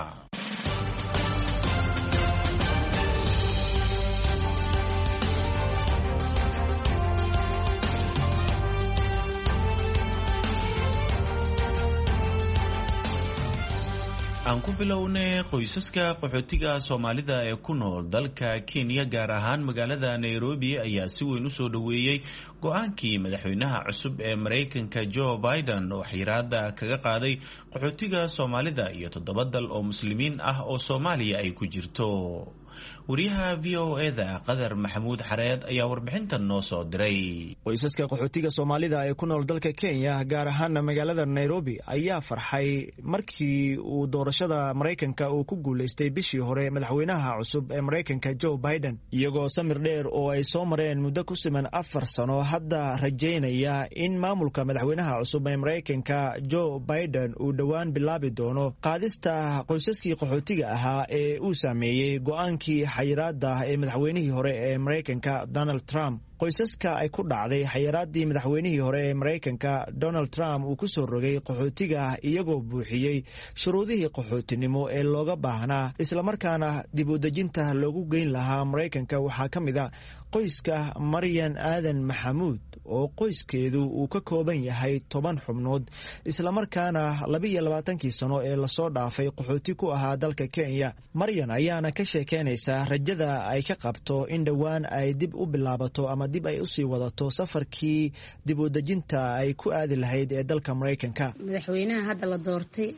aan ku bilownay qoysaska qaxootiga soomaalida ee ku nool dalka Kenya gaar ahaan magaalada Nairobi ayaa si weyn u soo dhaweeyay go'aankii madaxweynaha cusub ee Mareykanka Joe Biden oo xayiraada kaga qaaday qaxootiga soomaalida iyo toddoba dal oo muslimiin ah oo Soomaaliya ay ku jirto. wariyaha V O A-da Qadar Maxamuud Xareed ayaa warbixintan noo soo diray. qoysaska qaxootiga Soomaalida ee ku nool dalka Kenya gaar ahaan magaalada Nairobi ayaa farxay markii uu doorashada Mareykanka uu ku guuleystay bishii hore madaxweynaha cusub ee Mareykanka Joe Biden, iyagoo samir dheer oo ay soo mareen muddo ku siman afar sano hadda rajaynaya in maamulka madaxweynaha cusub ee Mareykanka Joe Biden uu dhowaan bilaabi doono qaadista qoysaskii qaxootiga ahaa ee uu saameeyay go'aankii xayiraada ee madaxweynihii hore ee Mareykanka Donald Trump. qoysaska ay ku dhacday xayiraadii madaxweynihii hore ee Mareykanka Donald Trump uu ku soo rogay qaxootiga iyagoo buuxiyey shuruudihii qaxootinimo ee looga baahnaa isla markaana dib u dejinta loogu geyn lahaa Mareykanka waxaa ka mid ah qoyska Maryan Aadan Maxamuud oo qoyskeedu uu ka kooban yahay toban xubnood isla markaana laba iyo labaatankii sano ee lasoo dhaafay qaxooti ku ahaa dalka Kenya. Maryan ayaana ka sheekeynaysa rajada ay ka qabto in dhowaan ay dib u bilaabato ama dib ay u sii wadato safarkii dib u dejinta ay ku aadi lahayd ee dalka Mareykanka. madaxweynaha hadda la doortay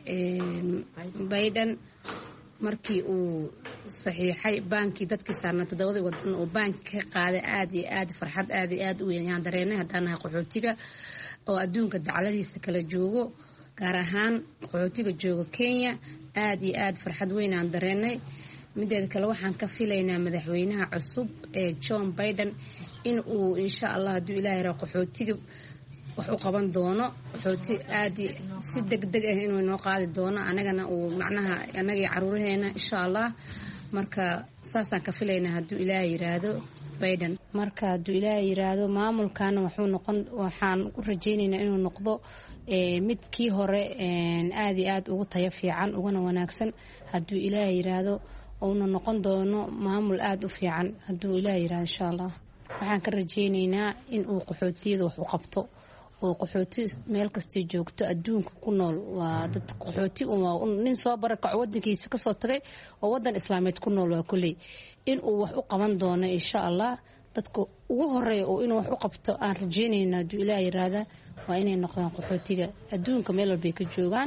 Biden markii uu saxiixay baankii dadkii saarnaa toddobadii wadan oo baanki ka qaaday aad iyo aad farxad aad iyo aad u weyn ayaan dareennay haddaan nahay qaxootiga oo adduunka dacladiisa kala joogo, gaar ahaan qaxootiga jooga Kenya. aad iyo aad farxad weyn aan dareennay. mideeda kale waxaan ka filaynaa madaxweynaha cusub ee Joe Biden in uu insha Allah hadduu ilaahay raaco qaxootiga wax u qaban doono, qaxooti aad si degdeg ah inuu noo qaadi doono anagana uu macnaha anagii caruuraheena insha Allah. marka saasaan ka filaynaa hadduu ilaahay yiraahdo Biden. marka hadduu ilaahay yiraahdo maamulkana wuxuu noqon waxaan u rajaynaynaa inuu noqdo midkii hore aad iyo aad ugu tayo fiican uguna wanaagsan hadduu ilaahay yiraahdo uuna noqon doono maamul aad u fiican hadduu ilaahay yiraahdo insha Allah. waxaan ka rajaynaynaa in uu qaxootiyada wax u qabto oo qaxooti meel kasta joogto adduunka ku nool waa dad qaxooti oo nin soo barakac wadankiisa ka soo tagay oo wadan islaameed ku nool waa kulay in uu wax u qaban doono insha Allah. dadka ugu horeeya oo inuu wax u qabto aan rajaynaynaa hadduu ilaahay yiraahdo waa inay noqdaan qaxootiga adduunka meel walba ay ka joogaan,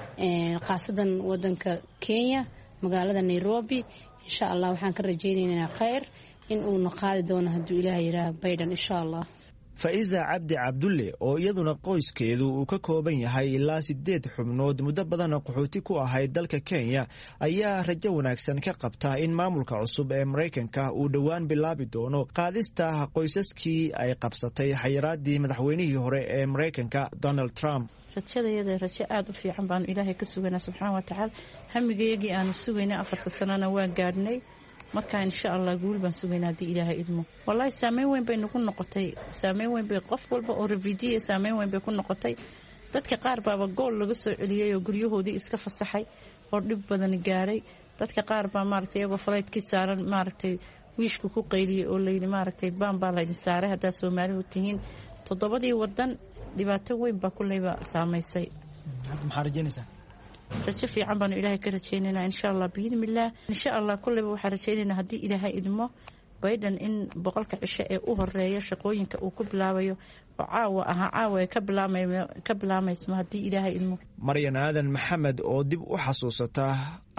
qaasadan wadanka Kenya magaalada Nairobi. insha Allah waxaan ka rajaynaynaa khayr in uu noqaadi doono hadduu ilaahay yiraahdo Biden insha Allah. Faiza Cabdi Cabdulle oo iyaduna qoyskeedu uu ka kooban yahay ilaa sideed xubnood muddo badan qaxooti ku ahayd dalka Kenya ayaa rajo wanaagsan ka qabta in maamulka cusub ee Mareykanka uu dhowaan bilaabi doono qaadista qoysaskii ay qabsatay xayiraadii madaxweynihii hore ee Mareykanka Donald Trump. rajadayada rajo aad u fiican baan Ilaahay ka suganaa subxaanahu wa ta'ala. hamigeygii aan sugaynay afarta sanana waa gaadhnay, marka insha Allah guul baan sugaynaa hadii Ilaahay idmo. wallahi saameyn weyn bay nagu noqotay, saameyn weyn bay qof walba oo rafidiye saameyn weyn bay ku noqotay. dadka qaar baa gool laga soo celiyay oo guryahoodii iska fasaxay oo dhib badan gaaray. dadka qaar baa maaragtay iyagoo falaydkii saaran maaragtay wiishku ku qayliyay oo la yidhi maaragtay baan baa la idin saaray haddaa Soomaali u tihiin. toddobadii wadan dhibaato weyn baa kuleyba saameysay. hadda maxaa rajaynaysaa? rajo fiican baan Ilaahay ka rajaynaynaa insha Allah biidmillah. insha Allah kuleyba waxaan rajaynaynaa haddii Ilaahay idmo Biden in boqolka cisho ee u horeeya shaqooyinka uu ku bilaabayo oo caawa aha caawa ka bilaamayo ka bilaamayso haddii Ilaahay idmo. Maryan Aadan Maxamed oo dib u xasuusata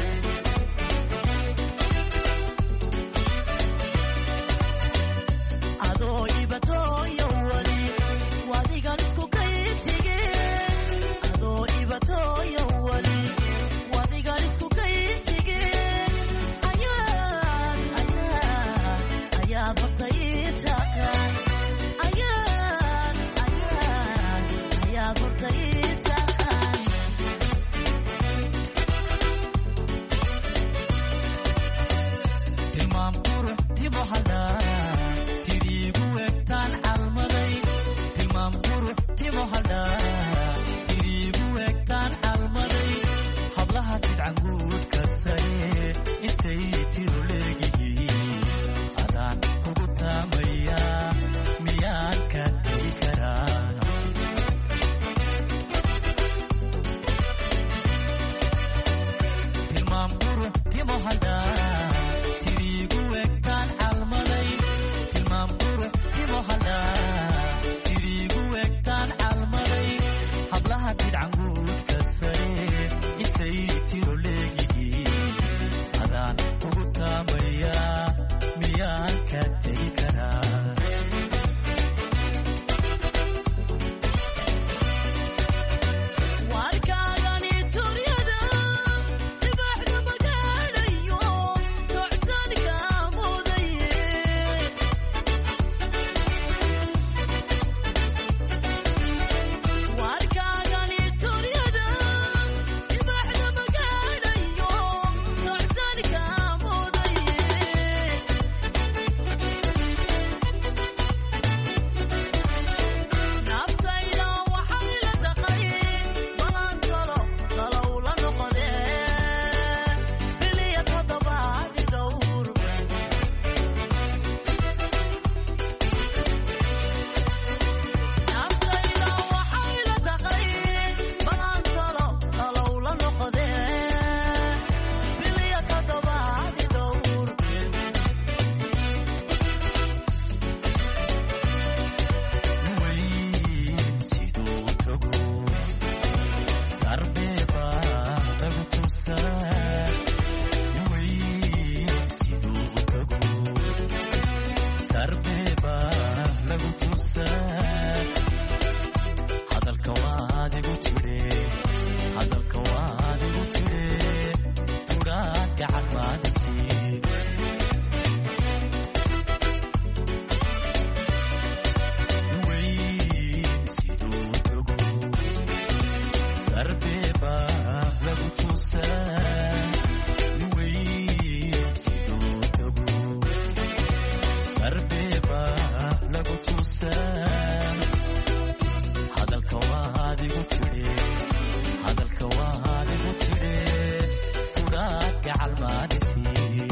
gacal maadisi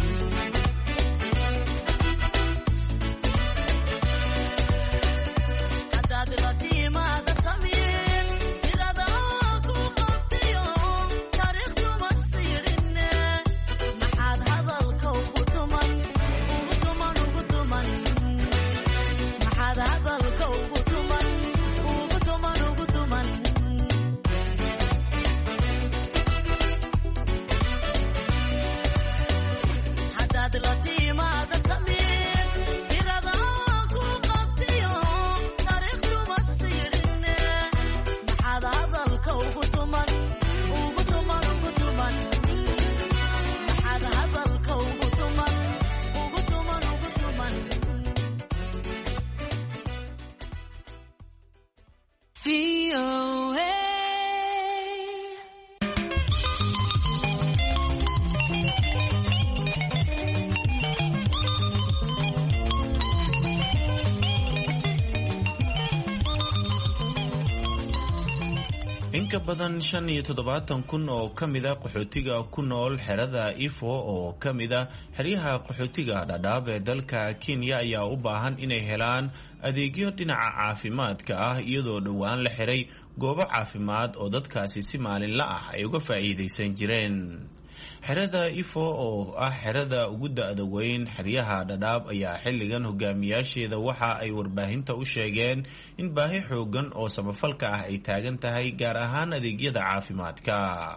in ka badan shan iyo toddobaatan kun oo ka mida qaxootiga ku nool xerada ifo oo ka mida xeryaha qaxootiga dhadhaab ee dalka Kenya ayaa u baahan inay helaan adeegyo dhinaca caafimaadka ah iyadoo dhowaan la xiray goobo caafimaad oo dadkaasi si maalinle ah ay uga faa'iideysan jireen. xerada ifo oo ah xerada ugu da'da weyn xeryaha dhadhaab ayaa xilligan hogaamiyaasheeda waxa ay warbaahinta u sheegeen in baahi xoogan oo samafalka ah ay taagan tahay gaar ahaan adeegyada caafimaadka.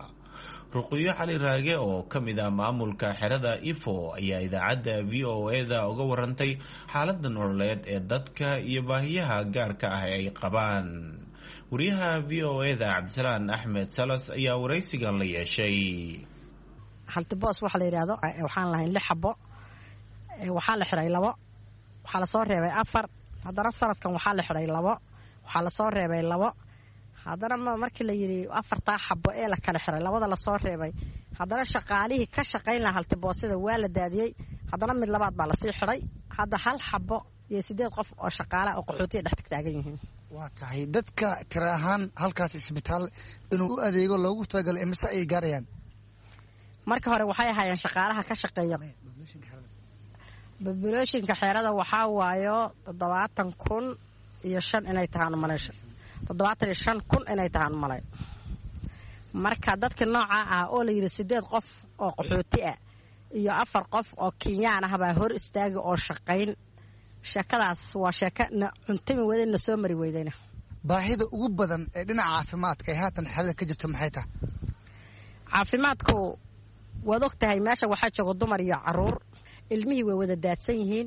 ruqyo cali raage oo ka mid ah maamulka xerada ifo ayaa idaacadda v o e-da uga warantay xaaladda nololeed ee dadka iyo baahiyaha gaarka ah ee ay qabaan. wariyaha v o e-da cabdisalaan axmed salas ayaa waraysigan la yeeshay. haltiboos waxa la yiraahdo waxaan lahayn lix xabo waxaa la xiray labo waxaa la soo reebay afar haddana sanadkan waxaa la xiray labo waxaa la soo reebay labo haddana markii la yiri afarta xabo ee la kala xiray labada la soo reebay haddana shaqaalihii ka shaqayn lahaa haltiboosida waa la daadiyay haddana mid labaad baa la sii xiray hadda hal xabo iyo sideed qof oo shaqaale oo qaxootiga dhex taagan yihiin. waa tahay dadka tira ahaan halkaas isbitaal inuu u adeego loogu talagalay mise ay gaarayaan marka hore waxay ahaayeen shaqaalaha ka shaqeeya populationka xeerada waxaa waayo toddobaatan kun iyo shan inay tahaan maleesha toddobaatan iyo shan kun inay tahaan malay marka dadka nooca ah oo la yiri sideed qof oo qaxooti ah iyo afar qof oo Kenyaan ah baa hor istaagay oo shaqayn shaqadaas waa shaqo cuntimi wadana soo mari weydayna. baahida ugu badan ee dhinaca caafimaadka ee haatan xalada ka jirta maxay tahay? caafimaadku waad ogtahay meesha waxaa jooga dumar iyo caruur ilmihii way wada daadsan yihiin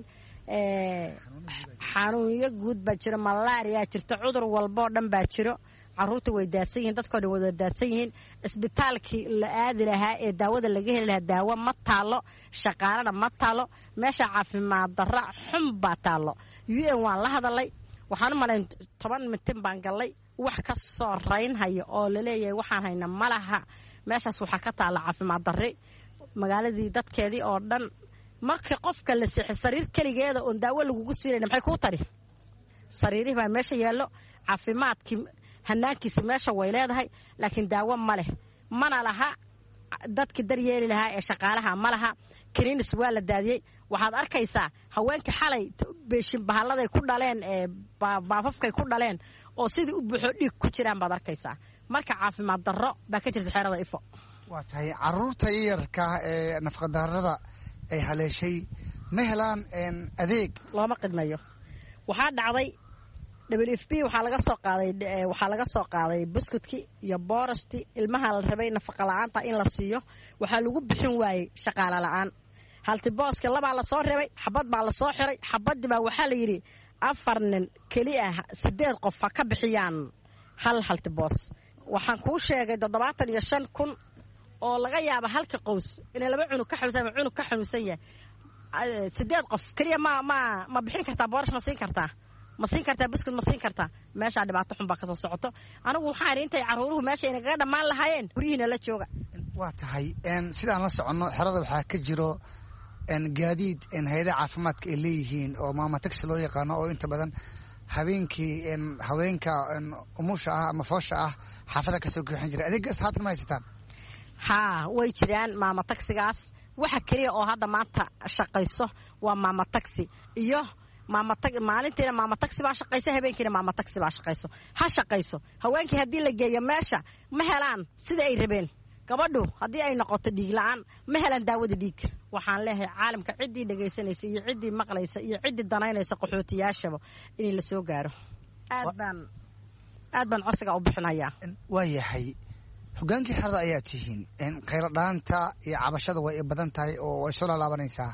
xanuunyo guud baa jira malaria jirta cudur walbo dhan baa jiro caruurta way daadsan yihiin dadkoo dhan wada daadsan yihiin isbitaalkii la aadi lahaa ee daawada laga heli lahaa daawo ma taalo shaqaalana ma taalo meesha caafimaad darra xun baa taalo. u n waan la hadalay waxaan u malayn toban mitin baan gallay wax ka soo raynhaya oo la leeyahay waxaan hayna malaha meeshaas waxaa ka taala caafimaad darri magaaladii dadkeedii oo dhan marka qofka la sixi sariir kaligeeda oo daawo lagu siirayna maxay ku tari sariirihi baa meesha yaallo caafimaadkii hanaankiisa meesha way leedahay laakiin daawo ma leh mana laha dadkii daryeeli lahaa ee shaqaalaha ma laha kaniinis waa la daadiyey waxaad arkaysaa haweenkii xalay beeshin bahalladay ku dhaleen ee baafafkay ku dhaleen oo sidii u buuxo dhiig ku jiraan baad arkaysaa marka caafimaad darro baa ka jirta xerada ifo. waa tahay caruurta yarka ee nafaqadarrada ay haleeshay ma helaan adeeg looma qidmayo. waxaa dhacday w f b waxaa laga soo qaaday waxaa laga soo qaaday buskudki iyo boorasti ilmaha la rabay nafaqa la'aanta in la siiyo waxaa lagu bixin waayey shaqaale la'aan. haltibooska labaa la soo reebay xabad baa la soo xiray xabadii baa waxaa la yidhi afar nin keli ah sideed qof ha ka bixiyaan hal haltiboos. waxaan kuu sheegay toddobaatan iyo shan kun oo laga yaaba halka qoys inay laba cunug ka xanuunsan cunug ka xanuunsan yahay sideed qof kaliya ma ma ma bixin kartaa boorash ma siin kartaa ma siin kartaa buskud ma siin kartaa meesha dhibaato xun baa ka soo socoto. anigu waxaan arin intay caruuruhu meesha inaga dhamaan lahaayeen gurihiina la jooga. waa tahay sidaan la soconno xerada waxaa ka jiro gaadiid hay'adaha caafimaadka ay leeyihiin oo maama taxi loo yaqaano oo inta badan habeenkii haweenka umusha ah ama foosha ah xaafada ka soo goxin jiray adeegaas haatan ma haysataan? haa way jiraan maama taksigaas waxa kaliya oo hadda maanta shaqayso waa maama taksi iyo maama tag maalintiina maama taksi baa shaqayso habeenkiina maama taksi baa shaqayso ha shaqayso haweenkii haddii la geeyo meesha ma helaan sida ay rabeen gabadhu haddii ay noqoto dhiig la'aan ma helaan daawada dhiig waxaan leeyahay caalamka ciddii dhegaysanaysa iyo ciddii maqlaysa iyo ciddii danaynaysa qaxootiyaashaba in la soo gaaro aad baan aad baan codsiga u bixinayaa waa yahay hogaankii xerada ayaa tihiin khaylo dhaanta iyo cabashada way badan tahay oo way soo laalaabanaysaa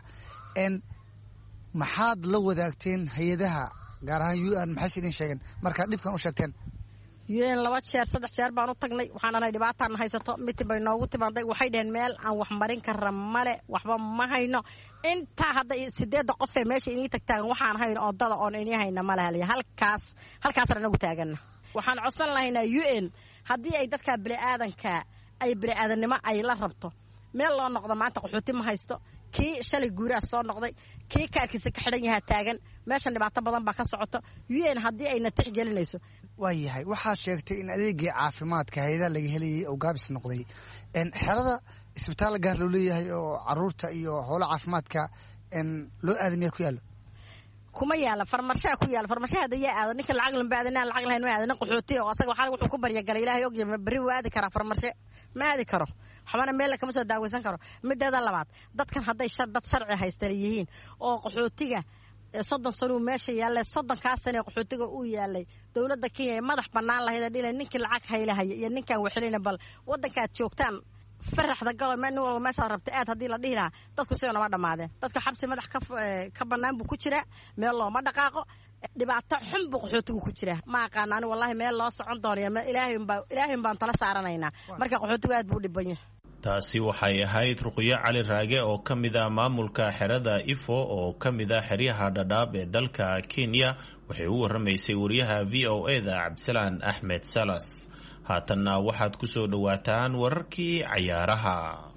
maxaad la wadaagteen hay-adaha gaar ahaan u n maxay idin sheegeen markaad dhibkan u sheegteen u n laba jeer saddex jeer baan u tagnay waxaan anay dhibaataan haysato mitin bay noogu timaaday waxay dhaheen meel aan wax marin karra male waxba ma hayno intaa hadda sideedda qofee meesha inii tagtaagan waxaan hayno odada oon inii hayna ma lahaliya halkaas halkaasaan anagu taagana waxaan codsan lahaynaa u n haddii ay dadka bini'aadanka ay bini'aadannimo ay la rabto meel loo noqdo maanta qaxooti ma haysto kii shalay guuraas soo noqday kii kaarkiisa ka xidhan yahaa taagan meeshan dhibaato badan baa ka socoto u n haddii ayna tixgelinayso waa yahay waxaad sheegtay in adeegii caafimaadka hay-adaha laga helayay oo gaabis noqday xerada isbitaal gaar loo leeyahay oo caruurta iyo howlo caafimaadka loo aadamiya ku yaallo kuma yaala farmashaa ku yaala farmashaa hadda yaa aado ninka lacag lanba aadana lacag lahayn ma aadana qaxooti oo asaga waxaa wuxuu ku barya galay ilaahay og yahay bari waa aadi karaa farmashe ma aadi karo waxbana meel kama soo daaweysan karo mideeda labaad dadkan hadday dad sharci haystaan yihiin oo qaxootiga soddon sano meesha yaallay soddonkaa sano qaxootiga uu yaalay dowladda Kenya ee madax bannaan lahayd dhilay ninkii lacag haylahaya iyo ninkan waxilina bal waddankaad joogtaan faraxda galo ma nin walba meesha rabta aad hadii la dhihi lahaa dadku sidoo nama dhamaadeen dadka xabsi madax ka ka bannaan buu ku jiraa meel looma dhaqaaqo dhibaato xun buu qaxootigu ku jiraa ma aqaan ani wallahi meel loo socon doono ilaahay baan ilaahay baan tala saaranaynaa marka qaxootigu aad buu dhiban yahay taasi waxay ahayd Ruqyo Cali Raage oo ka mid ah maamulka xerada Ifo oo ka mid ah xeryaha Dadaab ee dalka Kenya waxay u waramaysay wariyaha V O A da Cabdisalaan Axmed Salas haatanna waxaad ku soo dhawaataan wararkii cayaaraha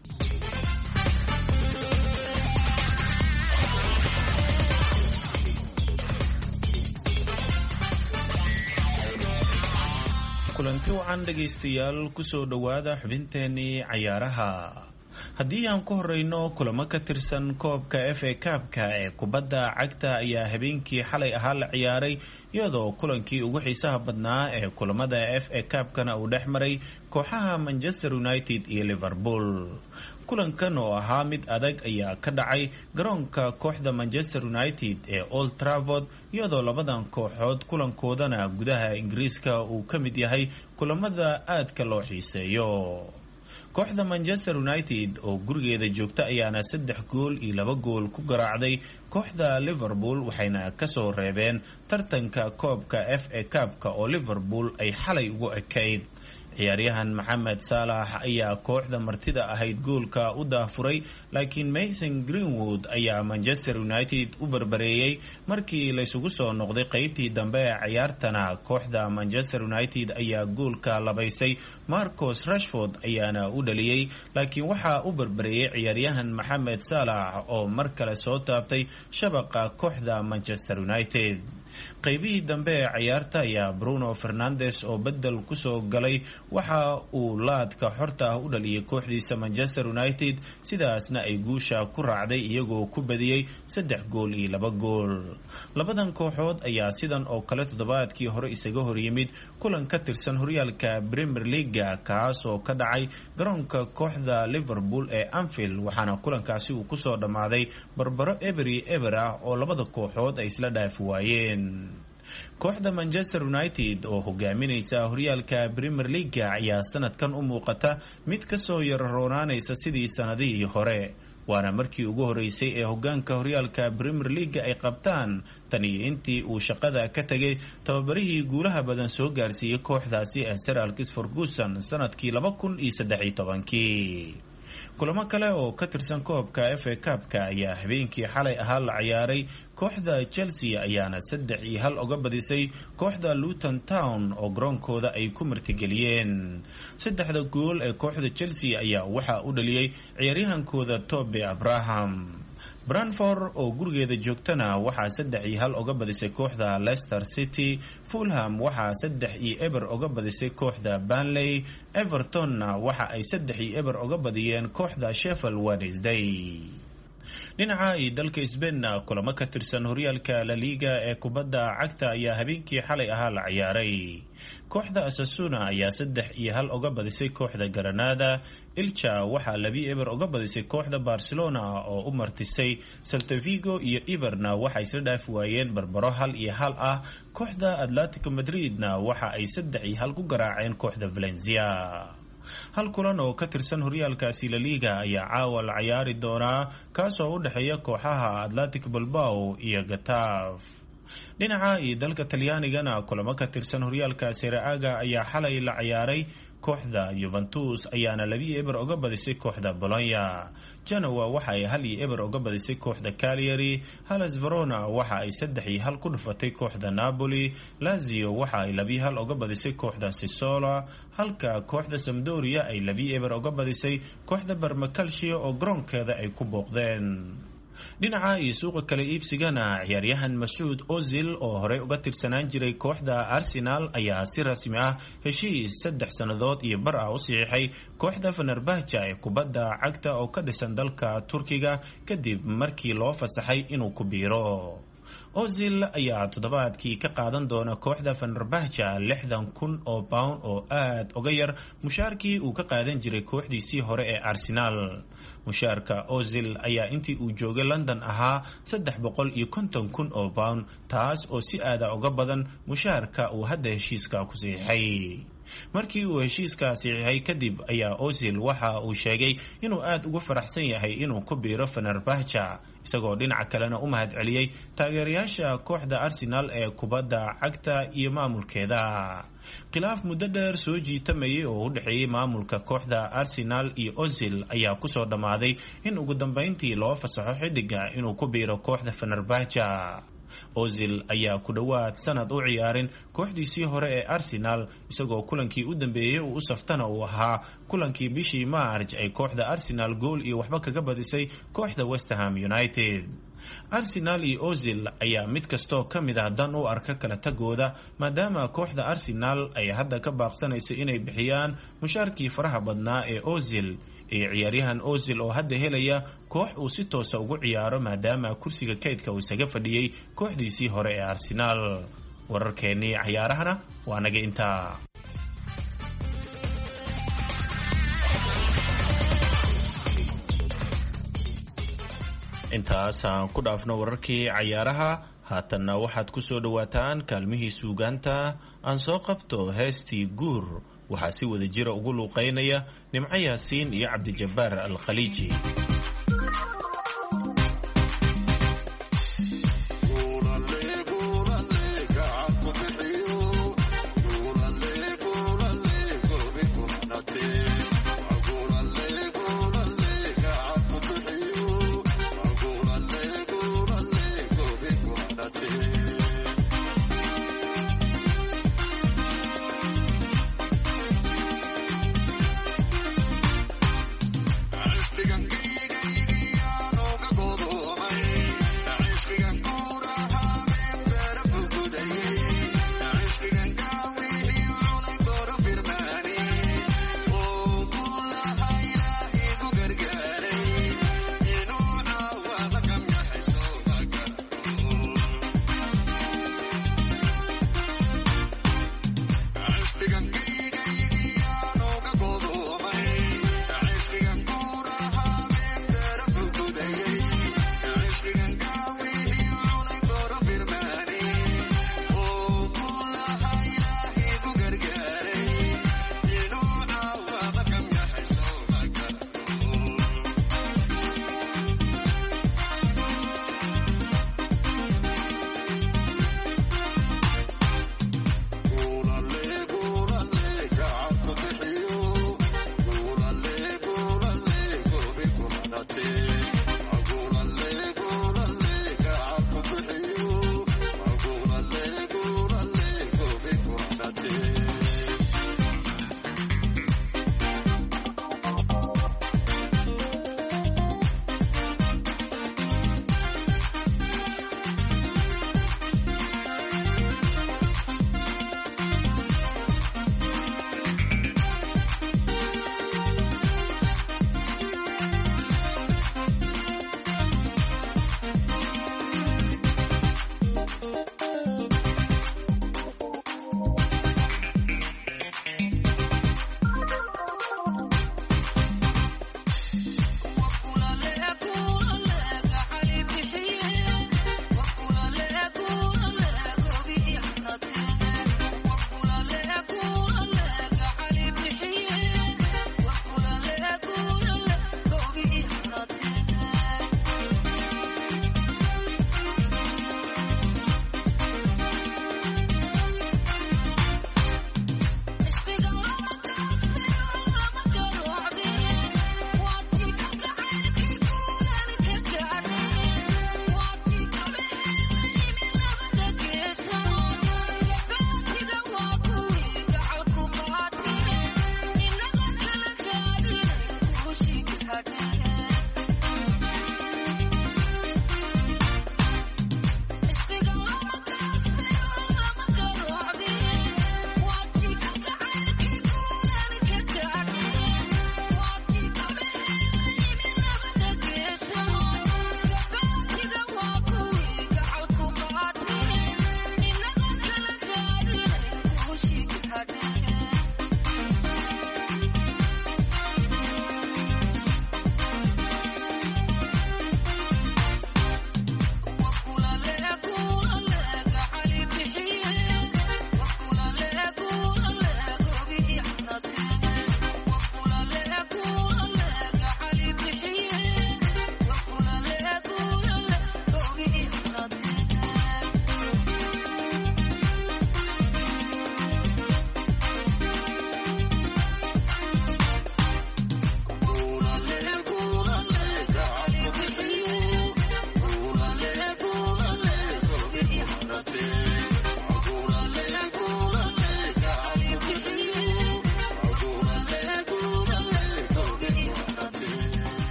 kulanti wacan dhegaystayaal ku soo dhawaada xubinteenii cayaaraha haddii aan ku horeyno kulamo ka tirsan koobka F A Cup-ka ee kubadda cagta ayaa habeenkii xalay ahaa la ciyaaray iyadoo kulankii ugu xiisaha badnaa ee kulamada F A Cup-kana uu dhex maray kooxaha Manchester United iyo Liverpool kulankan oo ahaa mid adag ayaa ka dhacay garoonka kooxda Manchester United ee Old Trafford iyadoo labadan kooxood kulankoodana gudaha Ingiriiska uu ka mid yahay kulamada aadka loo xiiseeyo kooxda Manchester United oo gurigeeda joogta ayaana saddex gool iyo laba gool ku garaacday kooxda Liverpool waxayna ka soo reebeen tartanka koobka F A Cup-ka oo Liverpool ay xalay ugu ekayd ciyaaryahan Mohamed Salah ayaa kooxda martida ahayd goolka u daafuray laakiin Mason Greenwood ayaa Manchester United u barbareeyay markii la isugu soo noqday qaybtii dambe ee ciyaartana kooxda Manchester United ayaa goolka labaysay Marcus Rashford ayaana u dhaliyay laakiin waxa u barbareeyay ciyaaryahan Mohamed Salah oo mar kale soo taabtay shabaqa kooxda Manchester United qaybihii dambe ee ciyaarta ayaa Bruno Fernandes oo bedel ku soo galay waxa uu laadka xorta ah u dhaliyay kooxdiisa Manchester United sidaasna ay guusha ku raacday iyagoo ku badiyay saddex gool iyo laba gool labadan kooxood ayaa sidan oo kale toddobaadkii hore isaga hor yimid kulan ka tirsan horyaalka Premier League kaas oo ka dhacay garoonka kooxda Liverpool ee Anfield waxaana kulankaasi uu ku soo dhamaaday barbaro Ebery Eber ah oo labada kooxood ay isla dhaafi waayeen kooxda Manchester United oo hogaaminaysa horyaalka Premier League ayaa sanadkan u muuqata mid ka soo yararoonaanaysa sidii sanadihii hore waana markii ugu horeysay ee hogaanka horyaalka Premier League ay qabtaan tan iyo intii uu shaqada ka tagay tababarihii guulaha badan soo gaarsiiyay kooxdaasi ee Sir Alex Ferguson sanadkii laba kun iyo saddex iyo tobankii kulamo kale oo ka tirsan koobka F A Cup-ka ayaa habeenkii xalay ahaa la ciyaaray kooxda Chelsea ayaana saddex iyo hal uga badisay kooxda Luton Town oo garoonkooda ay ku martigeliyeen saddexda gool ee kooxda Chelsea ayaa waxa u dhaliyay ciyaaryahankooda Toby Abraham Brentford oo gurigeeda joogtana waxaa saddex iyo hal uga badisay kooxda Leicester City. Fulham waxaa saddex iyo eber uga badisay kooxda Burnley. Evertonna waxa ay saddex iyo eber uga badiyeen kooxda Sheffield Wednesday. dhinaca iyo dalka Spain kulamo ka tirsan horyaalka La Liga ee kubadda cagta ayaa habeenkii xalay ahaa la ciyaaray. kooxda Osasuna ayaa saddex iyo hal uga badisay kooxda Granada. Elche waxaa laba eber uga badisay kooxda Barcelona oo u martisay. Celta Vigo iyo Eibarna waxay isla dhaafi waayeen barbaro hal iyo hal ah. kooxda Atletico Madridna waxa ay saddex iyo hal ku garaaceen kooxda Valencia. hal kulan oo ka tirsan horyaalkaasi La Liga ayaa caawa la ciyaari doonaa kaasoo u dhexeeya kooxaha Athletic Bilbao iyo Getafe. dhinaca iyo dalka Talyaanigana kulamo ka tirsan horyaalka Serie A ayaa xalay la ciyaaray. kooxda Juventus ayaana laba eber uga badisay kooxda Bologna. Genoa waxa ay hal eber uga badisay kooxda Cagliari. Hellas Verona waxa ay saddex iyo hal ku dhufatay kooxda Napoli. Lazio waxa ay laba hal uga badisay kooxda Sassuolo, halka kooxda Sampdoria ay laba eber uga badisay kooxda Parma Calcio oo garoonkeeda ay ku booqdeen. dhinaca iyo suuqa kala iibsigana ciyaaryahan Mesut Ozil oo horey uga tirsanaan jiray kooxda Arsenal ayaa si rasmi ah heshiis saddex sannadood iyo bar ah u saxiixay kooxda Fenerbahce ee kubadda cagta oo ka dhisan dalka Turkiga kadib markii loo fasaxay inuu ku biiro. Ozil ayaa toddobaadkii ka qaadan doona kooxda Fenerbahce lixdan kun oo pound oo aad uga yar mushaarkii uu ka qaadan jiray kooxdiisii hore ee Arsenal. mushaarka Ozil ayaa intii uu joogay London ahaa saddex boqol iyo konton kun oo pound, taas oo si aada uga badan mushaarka uu hadda heshiiska ku saxiixay. markii uu heshiiska saxiixay kadib ayaa Ozil waxa uu sheegay inuu aad ugu faraxsan yahay inuu ku biiro Fenerbahce, isagoo dhinaca kalena u mahad celiyay taageerayaasha kooxda Arsenal ee kubadda cagta iyo maamulkeeda. khilaaf muddo dheer soo jiitamayay oo u dhexeeyay maamulka kooxda Arsenal iyo Ozil ayaa ku soo dhamaaday in ugu dambeyntii loo fasaxo xidiga inuu ku biiro kooxda Fenerbahce. Ozil ayaa ku dhowaad sanad u ciyaarin kooxdiisii hore ee Arsenal, isagoo kulankii u dambeeyay uu u saftana uu ahaa kulankii bishii March ay kooxda Arsenal gool iyo waxba kaga badisay kooxda West Ham United. Arsenal iyo Ozil ayaa mid kastoo ka mid ah dan u arka kala tagooda, maadaama kooxda Arsenal ay hadda ka baaqsanayso inay bixiyaan mushaarkii faraha badnaa ee Ozil iyo ciyaaryahan Ozil oo hadda helaya koox uu si toosa ugu ciyaaro maadaama kursiga kaydka uu isaga fadhiyay kooxdiisii hore ee Arsenal. wararkeennii ciyaarahana waa naga intaa. intaasaan ku dhaafno wararkii cayaaraha. haatanna waxaad ku soo dhawaataan kaalmihii suugaanta. aan soo qabto heestii guur, waxaa si wada jira ugu luuqeynaya Nimco Yaasiin iyo Cabdijabbaar Al-Khaliiji. Digan, digan.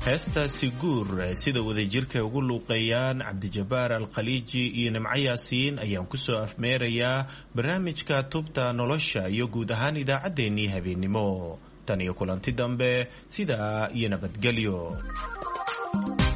heestaasi guur sida wadajirka ugu luuqeeyaan cabdijabaar alkhaliiji iyo nimco yaasiin ayaan kusoo afmeerayaa barnaamijka tubta nolosha iyo guud ahaan idaacaddeenii habeennimo tan iyo kulanti dambe sidaa iyo nabadgelyo.